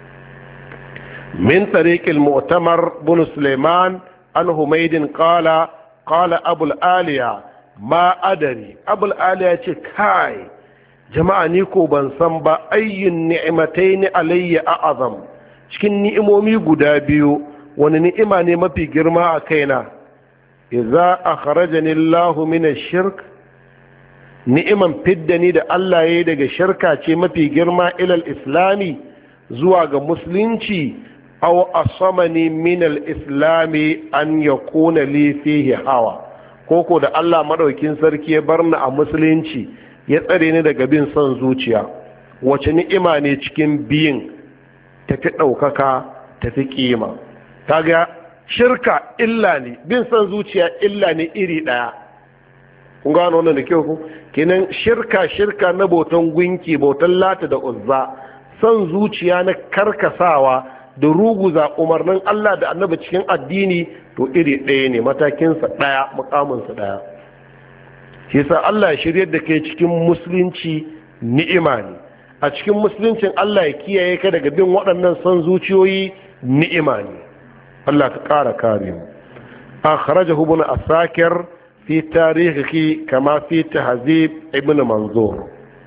min tariqil mu'tamar bin Sulaiman an Humaydin qala qala Abul Aliya ma adari. Abul Aliya ce kai jama'a ni ko ban san ba ayyun ni'mataini alayya a'azam, cikin ni'imomi guda biyu wani ni'ima ne mafi girma a kaina. idza akhrajani Allahu min ash-shirk, ni'iman fiddani da Allah yayi daga shirka ce mafi girma ilal islami zuwa ga musulunci, aw asamani min al-islami an yakuna li fihi hawa, koko da Allah madaukin sarki ya barni a musulunci ya tsare ni daga bin son zuciya. wace ni'ima ne cikin biyin tafi ɗaukaka tafi kima? kaga shirka illa ne, bin son zuciya illa ne iri ɗaya. kun gano wannan da kyau ku? kenan shirka shirka na bautan gunki, bautan lata da uzza, son zuciya na karkasawa da ruguza umarnin Allah da annabi cikin addini, to iri ɗaya ne, matakinsa ɗaya, mukaminsa ɗaya. shi yasa Allah ya shiryar da kai cikin musulunci ni'ima ne, a cikin musuluncin Allah ya kiyaye ka daga bin waɗannan son zuciyoyi ni'ima ne. Allah ka ƙara kare mu. akhrajahu ibn asakir fi tarihi kama fi tahzib ibn manzur.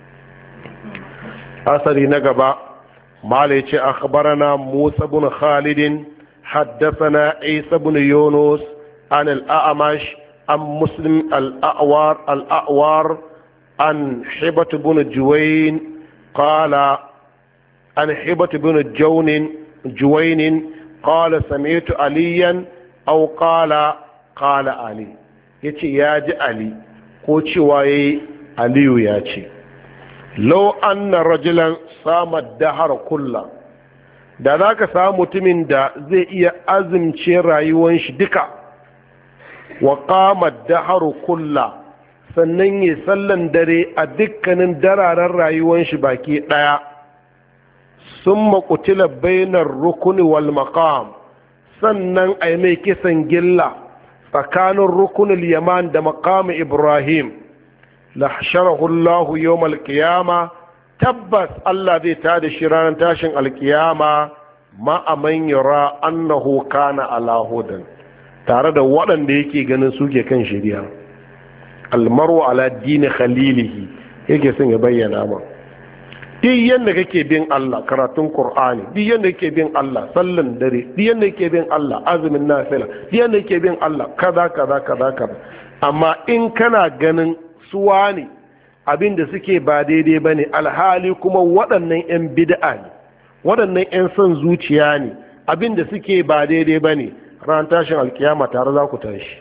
asali na gaba malai ce akhbarana Musa ibn Khalid haddathana Isa ibn Yunus an al-A'mash an Muslim al-A'war al-A'war an Hibat ibn Juwayn qala an Hibat ibn Jawn Juwayn qala sami'tu aliyan aw qala qala Ali. yace ya ji Ali ko cewa yayi Aliyu ya ce law anna rajulan sama dahar kulla, da za ka samu mutumin da zai iya azumce rayuwan shi duka, wa qama daharu kulla, sannan yi sallan dare a dukkanin dararen rayuwan shi baki daya, summa qutila bainar rukuni wal maqam, sannan ai mai kisan gilla tsakanin rukunul yaman da maqam Ibrahim, lahsharahu Allahu yawmal qiyama, tabbas Allah zai tada shi ranar tashin alkiyama ma aman yara annahu kana ala hudan, tare da waɗanda yake ganin suke kan shari'a. almaru ala dini khalilihi yake son ya bayyana ma. duk yanda kake bin Allah, karatun Qur'ani, duk yanda kake bin Allah, sallan dare, duk yanda kake bin Allah, azumin nafila, duk yanda kake bin Allah, kaza kaza kaza kaza, amma in kana ganin suwa ne abin da suke ba daidai ba ne, alhali kuma waɗannan 'yan bid'a ne, waɗannan 'yan son zuciya ne, abin da suke ba daidai ba ne, ran tashin alkiyama tare za ku tashi.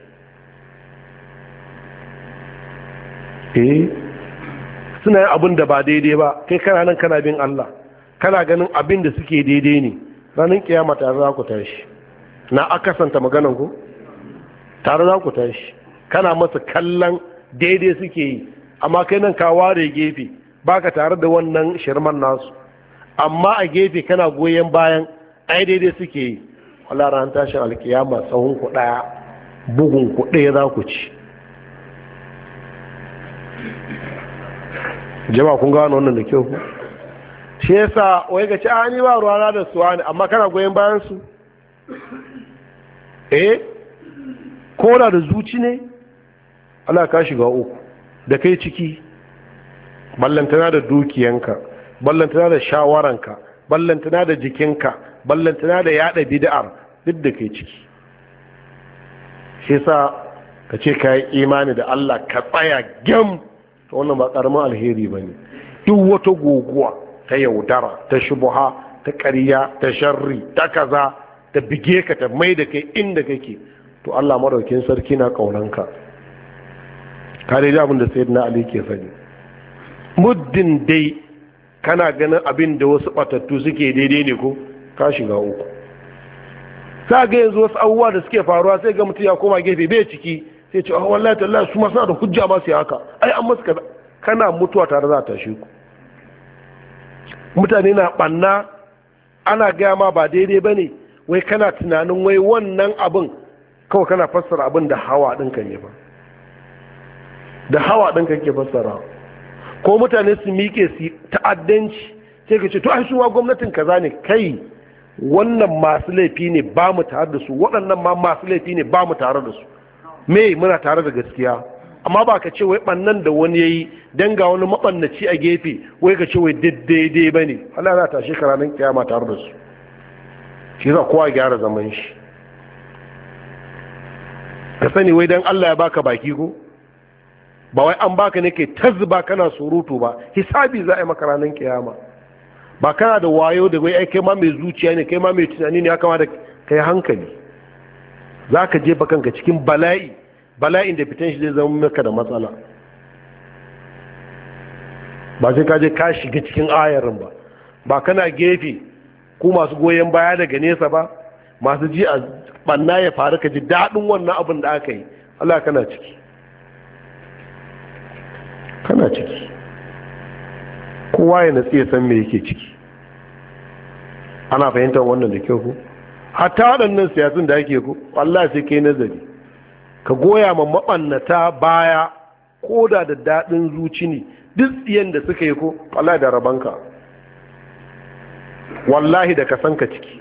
eh suna yin abin da ba daidai ba, kai kana nan kana bin Allah, kana ganin abin da suke daidai ne, ranar kiyama tare za ku tashi. Na akasanta maganan ku tare za ku tashi, kana masa kallon daidai suke yi, amma kai nan ka ware gefe baka tare da wannan shirman nasu, amma a gefe kana goyon bayan ai daidai suke yi. wala ran tashin alkiyama tsawon ku daya, bugun ku daya za ku ci. jama'a kun gano wannan da kyau ku? shi yasa wai ga ci a ni ba ruwana da suwa ne, amma kana goyon bayan su? eh ko da da zuci ne Allah ka shiga uku da kai ciki, ballantana da dukiyanka, ballantana da shawaranka, ballantana da jikinka, ballantana da yada bid'ar, duk da kai ciki. shi yasa ka ce ka yi imani da Allah ka tsaya gam, to wannan ba karamin alheri bane. duk wata guguwa ta yaudara, ta shubuha, ta ƙarya, ta sharri, ta kaza, ta bige ka, ta mai da kai inda kake, to Allah madaukin sarki na kaunanka. ka dai abin da sayyidina Ali ke faɗi, muddin dai kana ganin abin da wasu batattu suke daidai ne ko ka shiga uku. sa ga yanzu wasu abubuwa da suke faruwa sai ga mutum ya koma gefe bai ciki, sai ce oh wallahi tallahi su ma suna da hujja ma su haka, ai an masu kaza. kana mutuwa tare za ta shi ku. mutane na banna, ana gaya ma ba daidai ba ne, wai kana tunanin wai wannan abin kawai kana fassara abin da hawa ɗinka ne ba, da hawa ɗinka ke fassara. ko mutane su miƙe su ta'addanci, sai ka ce to ai suwa gwamnatin kaza ne, kai wannan masu laifi ne ba mu tare da su, waɗannan ma masu laifi ne ba mu tare da su, me muna tare da gaskiya. amma ba ka ce wai ɓannan da wani ya yi don ga wani maɓannaci a gefe wai ka ce wai daidai ba ne. Allah na tashi ka ranar kiyama tare da su. shi za kowa gyara zaman shi. ka sani wai don Allah ya baka baki ko ba wai an baka ne ke tazba kana surutu ba, hisabi za a yi maka ranar kiyama. ba kana da wayo da wai ai kai ma mai zuciya ne, kai ma mai tunani ne, ya kama da kai hankali. za ka jefa kanka cikin bala'i, bala'in da fitan shi zai zama maka da matsala. ba sai ka je ka shiga cikin ayarin ba, ba kana gefe ku masu goyon baya daga nesa ba, masu ji a banna ya faru ka ji daɗin wannan abin da aka yi. Allah kana ciki, kana ciki. kowa ya natsi ya san me yake ciki. ana fahimtar wannan da kyau ko? hatta waɗannan siyasun da ake ko wallahi sai kai nazari, ka goya ma maɓannata baya ko da da daɗin zuci ne, duk tsiyan da suka yi ko wallahi da rabanka, wallahi da ka sanka ciki.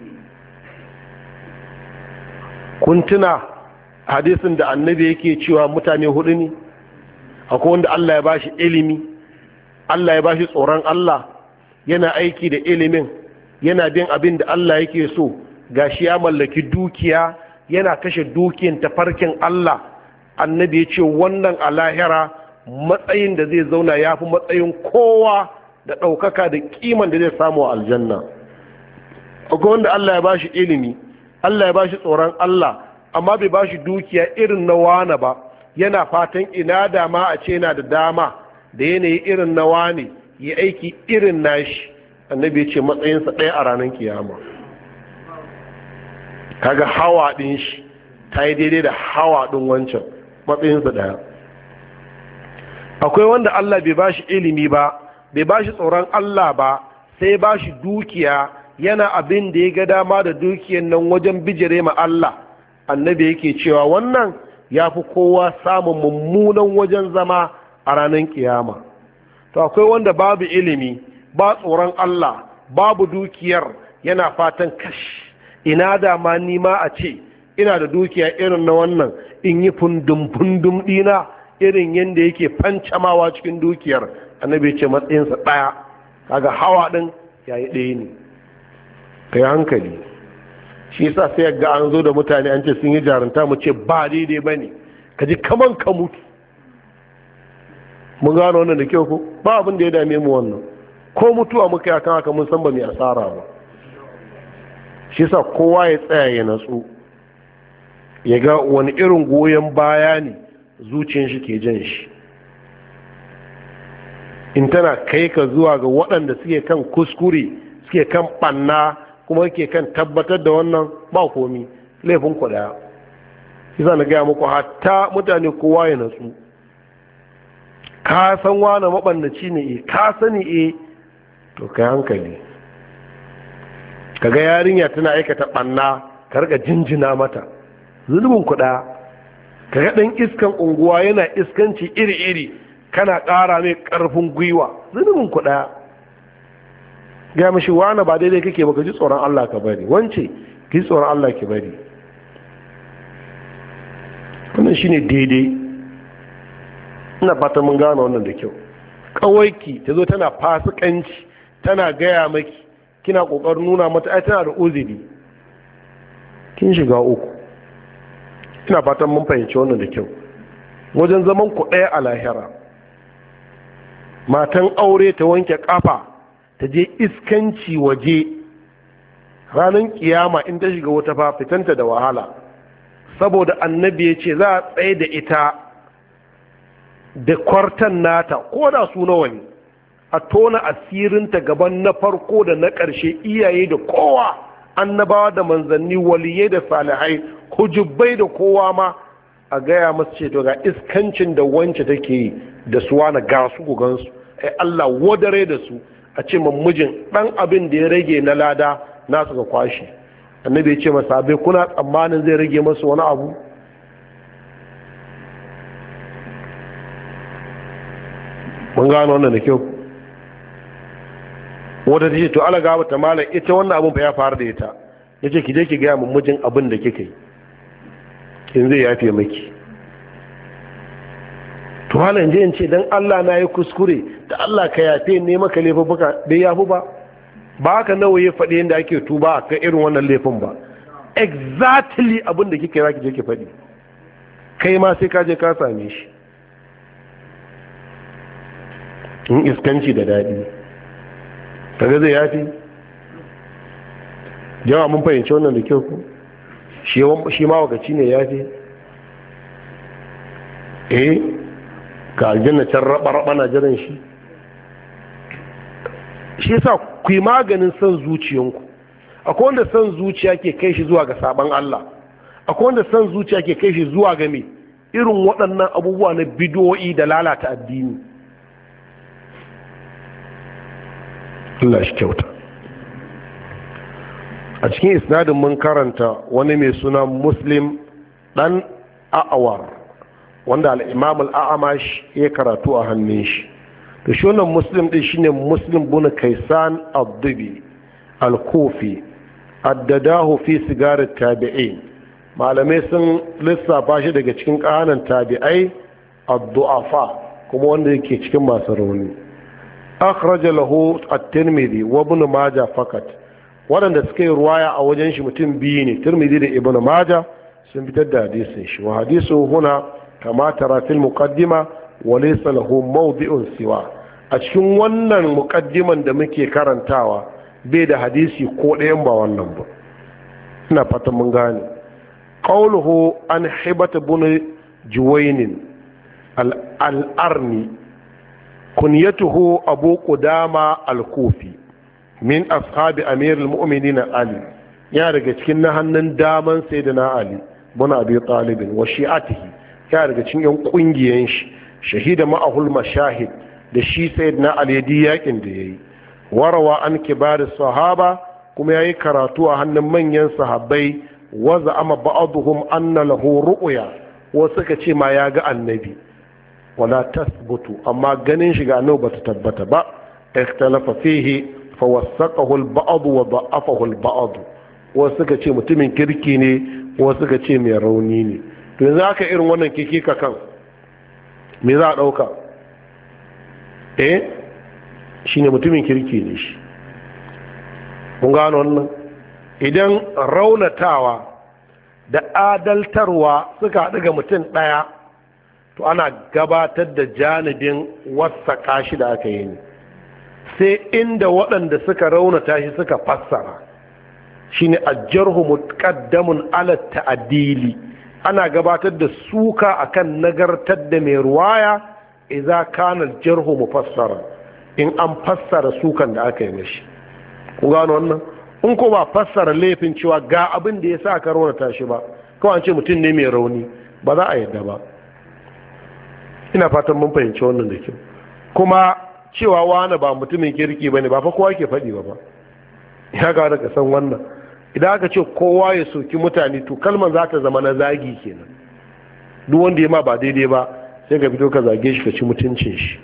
kun tuna hadisin da annabi yake cewa mutane hudu ne, akwai wanda Allah ya bashi ilimi, Allah ya bashi tsoron Allah, yana aiki da ilimin, yana bin abin da Allah yake so, gashi ya mallaki dukiya, yana kashe dukiyan tafarkin Allah. annabi ya ce wannan a lahira matsayin da zai zauna ya fi matsayin kowa da ɗaukaka da kiman da zai samu a aljanna. akwai wanda Allah ya bashi ilimi, Allah ya bashi tsoron Allah, amma bai bashi dukiya irin na wane ba, yana fatan ina da ma a ce yana da dama da yanayi irin na wane, ya aiki irin nashi. annabi ya ce matsayinsa ɗaya a ranar kiyama. kaga hawa ɗin shi ta yi daidai da hawa ɗin wancan, matsayinsa ɗaya. akwai wanda Allah bai bashi ilimi ba, bai bashi tsoron Allah ba, sai bashi dukiya, yana abin da ya ga dama da dukiyan nan wajen bijire ma Allah. annabi yake cewa wannan ya fi kowa samun mummunan wajen zama a ranar kiyama. to akwai wanda babu ilimi, ba tsoron Allah, babu dukiyar, yana fatan kash ina da ma nima a ce ina da dukiya irin na wannan, in yi fundum-fundum dina irin yadda yake fancamawa cikin dukiyar. annabi ce matsayinsa ɗaya. kaga hawa ɗin yayi ɗaya ne. kai hankali. shi yasa sai ga an zo da mutane an ce sun yi jarunta, mu ce ba daidai ba ne, ka ji kaman ka mutu. mun gano wannan da kyau ko ba abin da ya dame mu wannan, ko mutuwa muka yi akan haka mun san ba mai asara ba. shi sa kowa ya tsaya ya natsu ya ga wani irin goyon baya ne zuciyar shi ke jan shi. in tana kai ka zuwa ga waɗanda suke kan kuskure suke kan ɓanna kuma ke kan tabbatar da wannan ba komi laifin ku ɗaya. shi sa na gaya muku hatta mutane kowa ya natsu, ka san wani maɓannaci ne e ka sani e to kai hankali. kaga yarinya tana aikata ɓanna ka riga jinjina mata, zulubin kuɗa. kaga ɗan iskan unguwa yana iskanci iri-iri kana ƙara mai ƙarfin gwiwa, zulubin kuɗa. ga mashi wani ba daidai kake ba, ka ji tsoron Allah ka bari, wance ki tsoron Allah ki bari. wannan shine daidai. ina fata mun gane wannan da kyau. kawaiki ta zo tana fasikanci tana gaya maki, kina kokarin nuna mata ai tana da uzuri, kin shiga uku. ina fatan mun fahimci wannan da kyau. wajen zaman ku ɗaya a lahira, matan aure ta wanke kafa ta je iskanci waje, ranar kiyama in ta shiga wata fa fitanta da wahala, saboda annabi ya ce za a tsaye da ita da kwartan nata ko da su nawa ne, a tona asirinta gaban na farko da na ƙarshe, iyaye da kowa, annabawa da manzanni, waliyai da salihai, hujubbai da kowa ma, a gaya masu ce to ga iskancin da wance take yi da suwa na gasu ku gansu, ai Allah wadare da su, a ce mamujin ɗan abin da ya rage na lada nasu ga kwashi. annabi ya ce masa bai kuna tsammanin zai rage masu wani abu? mun gano wannan da kyau. wata ta ce to ala gaba ta malam ita wannan abin fa ya faru da ita, ya ce ki je ki gaya mamujin abin da kika yi in zai yafe maki. to halin je in ce dan Allah na yi kuskure da Allah ka yafe ne maka laifuka bai yafu ba, ba haka nawa ya faɗi yadda ake tuba a kan irin wannan laifin ba. exactly abin da kika yi zaki je ki faɗi, kai ma sai ka je ka same shi. in iskanci da daɗi kaga zai yafi. jama'a mun fahimci wannan da kyau ku, shi ma wakaci ne yafi. eh ka aljanna can raba-raba na jiran shi. shi yasa ku yi maganin son zuciyanku. akwai wanda son zuciya ke kai shi zuwa ga sabon Allah, akwai wanda son zuciya ke kai shi zuwa ga me irin waɗannan abubuwa na bidiyoyi da lalata addini. Allah shi kyauta. a cikin isnadin mun karanta wani mai suna Muslim dan A'awar wanda al-Imam al-A'mash ya karatu a hannun shi. to shi wannan Muslim din shine Muslim bin Kaysan ad-Dibi al-Kufi addadahu fi sigar at-tabi'in. malamai sun lissafa shi daga cikin ƙananan tabi'ai ad-du'afa kuma wanda yake cikin masu rauni. akhraja lahu at-Tirmidhi wa Ibn Majah fakat. waɗanda suka yi ruwaya a wajen shi mutum biyu ne, Tirmidhi da Ibn Majah sun fitar da hadisin shi. wa hadisu huna kama tara fil muqaddima wa laysa lahu mawdi'un siwa. a cikin wannan muqaddiman da muke karantawa bai da hadisi ko ɗayan ba wannan ba. ina fatan mun gane. qawluhu an hibata bin juwayn al-arni kunyatuhu abu qudama al-kufi min ashabi amir al-mu'minin ali, ya daga cikin na hannun daman sayyidina ali bin abi talib wa shi'atihi, ya daga cikin yan kungiyan shi. shahida ma'ahul mashahid, da shi sayyidina ali di yakin da yayi. warawa an kibar sahaba, kuma yayi karatu a hannun manyan sahabbai. wa za'ama ba'dhum anna lahu ru'ya, wasu suka ce ma ya ga annabi, wala tasbutu, amma ganin shi ga annabi bata tabbata ba. ikhtalafa fihi fa wasaqahu al-ba'd wa da'afahu al-ba'd, wasu suka ce mutumin kirki ne, wasu suka ce mai rauni ne. to yanzu aka irin wannan kikika kan me za a dauka? eh shine mutumin kirki ne shi. kun gano wannan? idan raunatawa da adaltarwa suka haɗu ga mutum ɗaya, to ana gabatar da janibin wasaƙa shi da aka yi ne, sai inda waɗanda suka raunata shi suka fassara shine ajjarhu muqaddamun ala ta'dili, ana gabatar da suka akan nagartar da mai ruwaya idza kana jarhu mufassara, in an fassara sukan da aka yi mishi. ku gano wannan? in ko ba fassara laifin cewa ga abin da yasa ka raunata shi ba, kawai an ce mutum ne mai rauni, ba za a yadda ba. ina fatan mun fahimci wannan da kyau. kuma cewa wani ba mutumin kirki bane ba fa kowa ke faɗi ba ba, ya ga da san wannan. idan aka ce kowa ya soki mutane to kalman za ta zama na zagi kenan. duk wanda ya ma ba daidai ba sai ka fito ka zage shi ka ci mutuncin shi.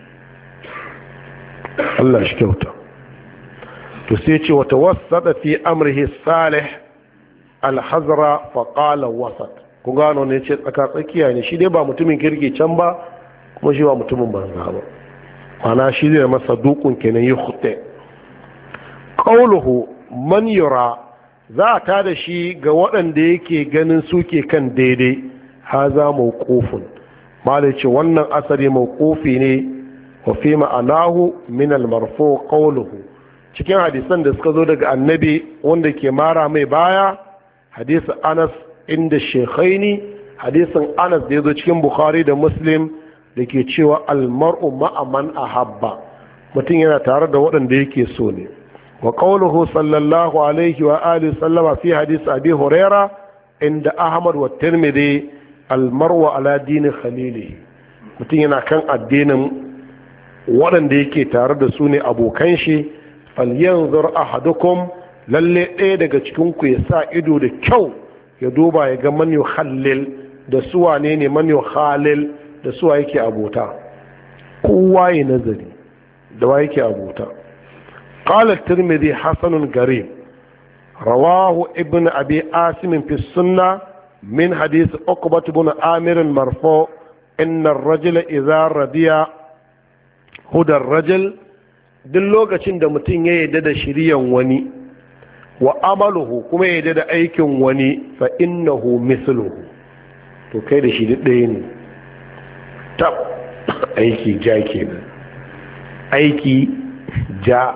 Allah shi kyauta. to sai ce wata wasata fi amrihi salih alhazra fa qala wasat. ku gano ne ce tsaka tsakiya ne, shi dai ba mutumin kirki can ba kuma shi ba mutumin banza ba, ana shi zai masa dukun kenan yi khute. qauluhu man yura, za a tada shi ga waɗanda yake ganin suke kan daidai, haza mawqufun, malai ce wannan asari mawqufi ne. wa fi ma'anahu min al-marfu qawluhu, cikin hadisan da suka zo daga annabi wanda ke mara mai baya, hadisin Anas inda shekhaini, hadisin Anas da yazo cikin Bukhari da Muslim da ke cewa al-mar'u ma'a man ahabba, mutum yana tare da waɗanda yake so ne. wa qawluhu sallallahu alaihi wa alihi sallama fi hadis Abi Huraira inda Ahmad wa Tirmidhi, al-mar'u ala dini khalilihi, mutum yana kan addinin waɗanda yake tare da su ne abokan shi. falyanzur ahadukum, lalle ɗaya daga cikin ku ya sa ido da kyau ya duba ya ga man yuhallil, da suwa ne ne man yuhalil, da suwa yake abota. kowa ya nazari da wa yake abota. qala at-tirmidhi hasanun garib, rawahu ibn abi asim fi sunna min hadith uqbah ibn amir marfu, inna ar-rajula idha radiya huda ar-rajul, duk lokacin da mutum ya yarda da shiriyan wani, wa amaluhu kuma ya yarda da aikin wani, fa innahu misluhu, to kai da shi duk ɗaya ne. tab aiki ja kenan, aiki ja.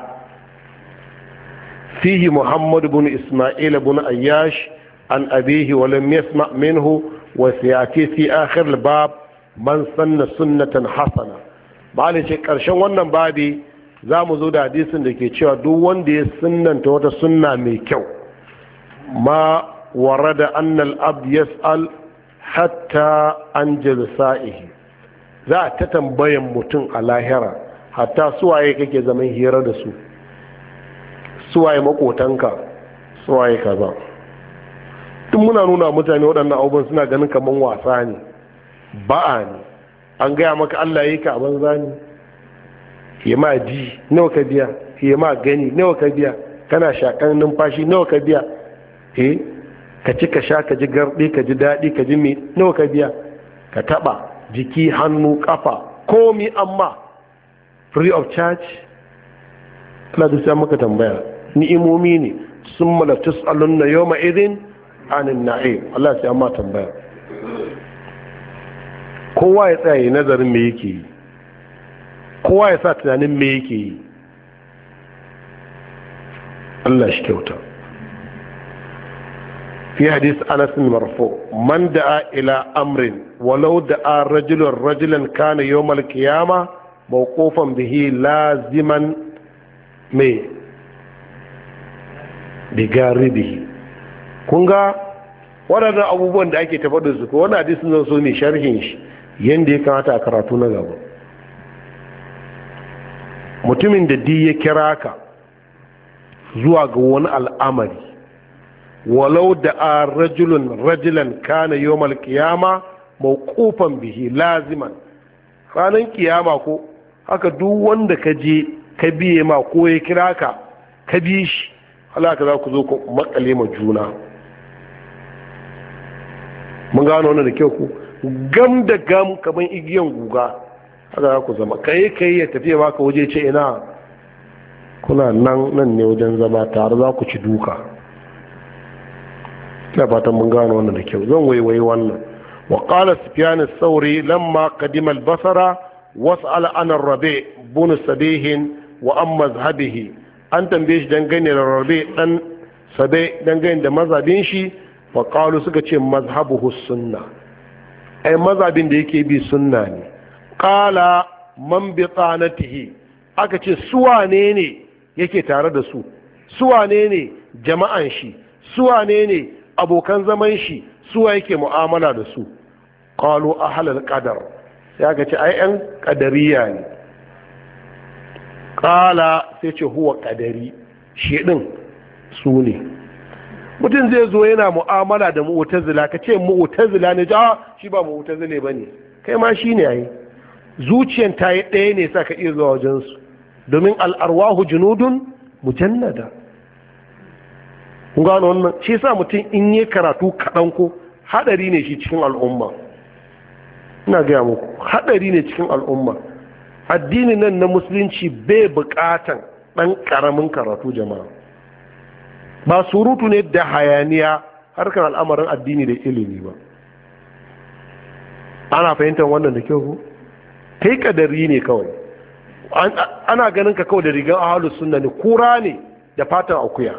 fihi muhammad bin isma'il bin ayyash an abihi wa lam yasma minhu, wa siyati fi akhir al-bab man sanna sunnatan hasana. bale ce karshen wannan babi za mu zo da hadisin da ke cewa duk wanda ya sunnanta wata sunna mai kyau, ma warada annal abd yas'al hatta an jalsa'ihi, za a ta tambayan mutum a lahira hatta suwaye kake zaman hira da su, suwaye makotanka, suwaye kaza. duk muna nuna mutane waɗannan abubuwan suna ganin kaman wasa ne, ba'a ne. an gaya maka Allah yi ka a banza ne, ya ma ji nawa ka biya, ya ma gani nawa ka biya, kana shakan numfashi nawa ka biya, eh ka ci ka sha ka ji gardi ka ji daɗi ka ji me nawa ka biya, ka taɓa jiki hannu kafa komi amma free of charge. Allah da sai maka tambaya, ni'imomi ne, sun mala tus'alunna yawma idhin anin na'im. Allah sai amma tambaya. kowa ya tsaya nazarin me yake yi, kowa ya sa tunanin me yake yi. Allah shi kyauta. fi hadis Anas marfu, man da'a ila amrin walau da'a rajulun rajulan kana yawmal qiyama mawqufan bihi laziman me bigaribihi. kun ga waɗannan abubuwan da ake tafa da su, ko wani hadisin zan so ne sharhin shi yanda ya kamata a karatu na gaba. mutumin da di ya kira ka zuwa ga wani al'amari, walau da a rajulun rajulan kana yawmal qiyama mawqufan bihi laziman, ranar kiyama ko haka duk wanda ka je ka biye ma ko ya kira ka ka bi shi, halaka za ku zo ku makale ma juna. mun gano wannan da kyau ku gam da gam kaman igiyan guga, haka za ku zama kai kai ya tafiya baka waje ce ina kuna nan nan ne wajen zama tare za ku ci duka. ina fatan mun gano wannan da kyau. zan waiwaye wannan wa qala sufyan ath-thawri lamma qadima al-basra was'ala an ar-rabi' bin sabih wa am mazhabihi, an tambaye shi dangane da rabi' dan sabai dangane da mazhabin shi, fa qalu suka ce mazhabuhu sunna, ai mazhabin da yake bi sunna ne. Qala man bi qanatihi, aka ce suwane ne yake tare da su, suwane ne jama'an shi, suwane ne abokan zaman shi, suwa yake mu'amala da su. Qalu ahlul qadar, sai aka ce ai yan qadariya ne. Qala sai ce huwa qadari, shi din su ne. Mutum zai zo yana mu'amala da mu'tazila, ka ce mu'tazila ne, ja shi ba mu'tazile bane, kai ma shi ne ai. Zuciyan ta yi ɗaya ne sa ka iya zuwa wajensu, domin al'arwahu junudun mujannada. kun gano wannan shi sa mutum in yi karatu kaɗan ko haɗari ne shi cikin al'umma. Ina gaya muku haɗari ne cikin al'umma. Addinin nan na musulunci bai buƙatan ɗan ƙaramin karatu jama'a, ba surutu ne da hayaniya harkar al'amarin addini da ilimi ba. Ana fahimtar wannan da kyau ko? Kai kadari ne kawai, ana ganin ka kawai da rigar ahalus sunna ne, kura ne da fatan akuya.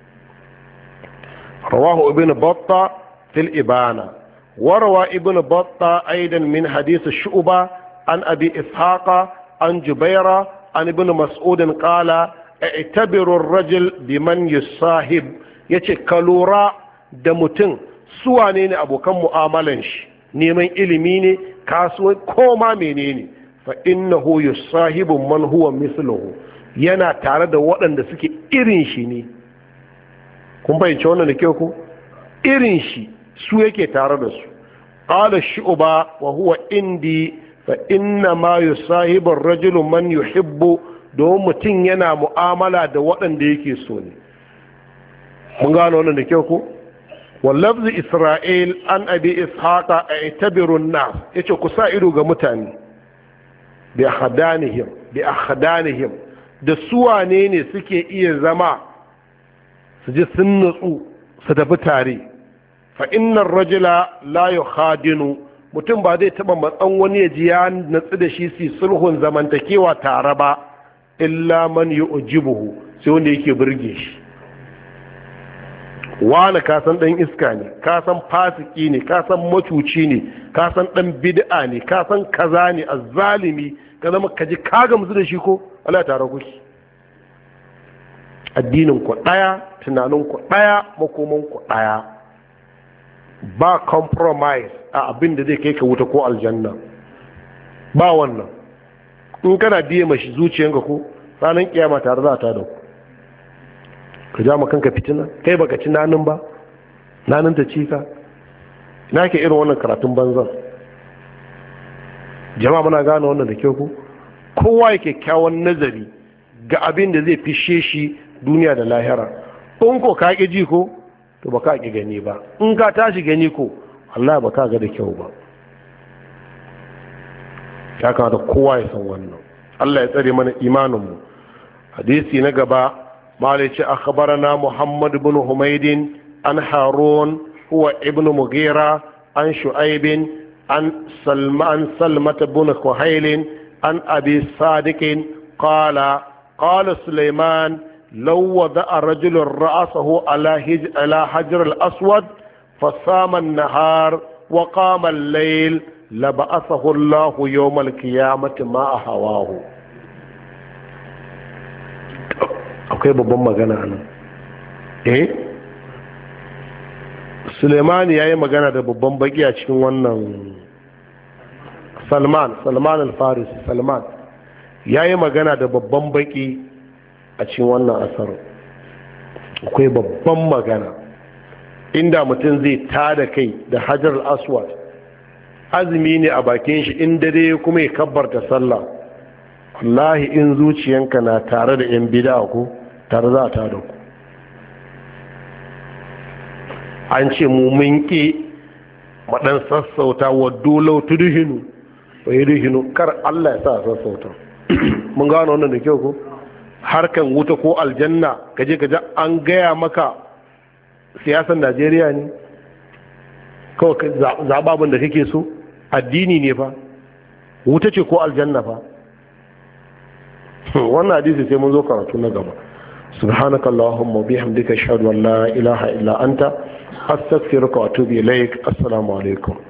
Rawahu ibn Battah fil Ibana, wa rawa ibn Battah aidan min hadith Shu'ba an Abi Ishaqa an Jubaira an ibn Mas'ud qala i'tabiru ar-rajul biman yusahib, yace kalura da mutum suwane ne abokan mu'amalan shi, neman ilimi ne, kasuwa ko ma menene, fa innahu yusahibu man huwa mithluhu, yana tare da waɗanda suke irin shi ne. Kun bayyance wannan da kyau ko? Irin shi su yake tare da su. Qala Shu'ba wa huwa indi fa inna ma yusahibu ar-rajulu man yuhibbu, don mutum yana mu'amala da waɗanda yake so ne. Mun gano wannan da kyau ko? واللفظ إسرائيل أن أبي إسحاق اعتبروا الناس، يتو كسائروا غمتاني بأخدانهم بأخدانهم da suwane ne suke iya zama su ji sun nutsu su tafi tare. Fa innar rajula la yukhadinu, mutum ba zai taba matsan wani ya ji ya natsu da shi su sulhun zamantakewa tare ba, illa man yu'jibuhu, sai wanda yake burge shi. Wani kasan ɗan iska ne, kasan fasiki ne, kasan macuci ne, kasan ɗan bid'a ne, kasan kaza ne, azzalimi, ka zama kaji ka gamsu da shi ko Allah tare kuki. Addinin ku ɗaya, tunanin ku ɗaya, makoman ku ɗaya. Ba compromise a abin da zai kai ka wuta ko aljanna. Ba wannan. In kana biye mashi zuciyanka ko ranar kiyama tare za ta da ku. Ka ja kanka fitina, kai baka ci nanin ba, nanin ta ci ka. Ina ke irin wannan karatun banzan. Jama'a muna gane wannan da kyau ko? Kowa yake kyawun nazari ga abin da zai fishe shi duniya da lahira. In ko ka ki ji ko, to baka ki gani ba. In ka tashi gani ko, Allah baka ga da kyau ba. Ya kamata kowa ya san wannan. Allah ya tsare mana imaninmu. Hadisi na gaba مالك أخبرنا محمد بن حميد عن هارون هو ابن مغيرة عن شعيب عن سلمان سلمة بن كهيل عن أبي صادق قال قال سليمان لو وضع رجل رأسه على هج على حجر الأسود فصام النهار وقام الليل لبعثه الله يوم القيامة ما هواه. akwai babban magana nan. Eh Suleimani yayi magana da babban baki a cikin wannan Salman Salman al-Farisi Salman yayi magana da babban baki a cikin wannan asar. Akwai babban magana inda mutum zai tada kai da Hajar al-Aswad, azumi ne a bakin shi, in dare kuma ya kabbarta sallah. Wallahi in zuciyanka na tare da yan bid'a ko tare za ta da ku. An ce mu mun ƙi maɗan sassauta wa dolau tudhinu wa yudhinu, kar Allah ya sa sassauta. Mun gano wannan da kyau ko? Harkan wuta ko aljanna kaje kaje an gaya maka siyasan Najeriya ne, kawai zaɓa abin da kake so. Addini ne fa, wuta ce ko aljanna fa. Wannan hadisi sai mun zo karatu na gaba. subhanakallahumma bihamdika ashhadu an la ilaha illa anta astaghfiruka wa atubu ilaik. Assalamu alaikum.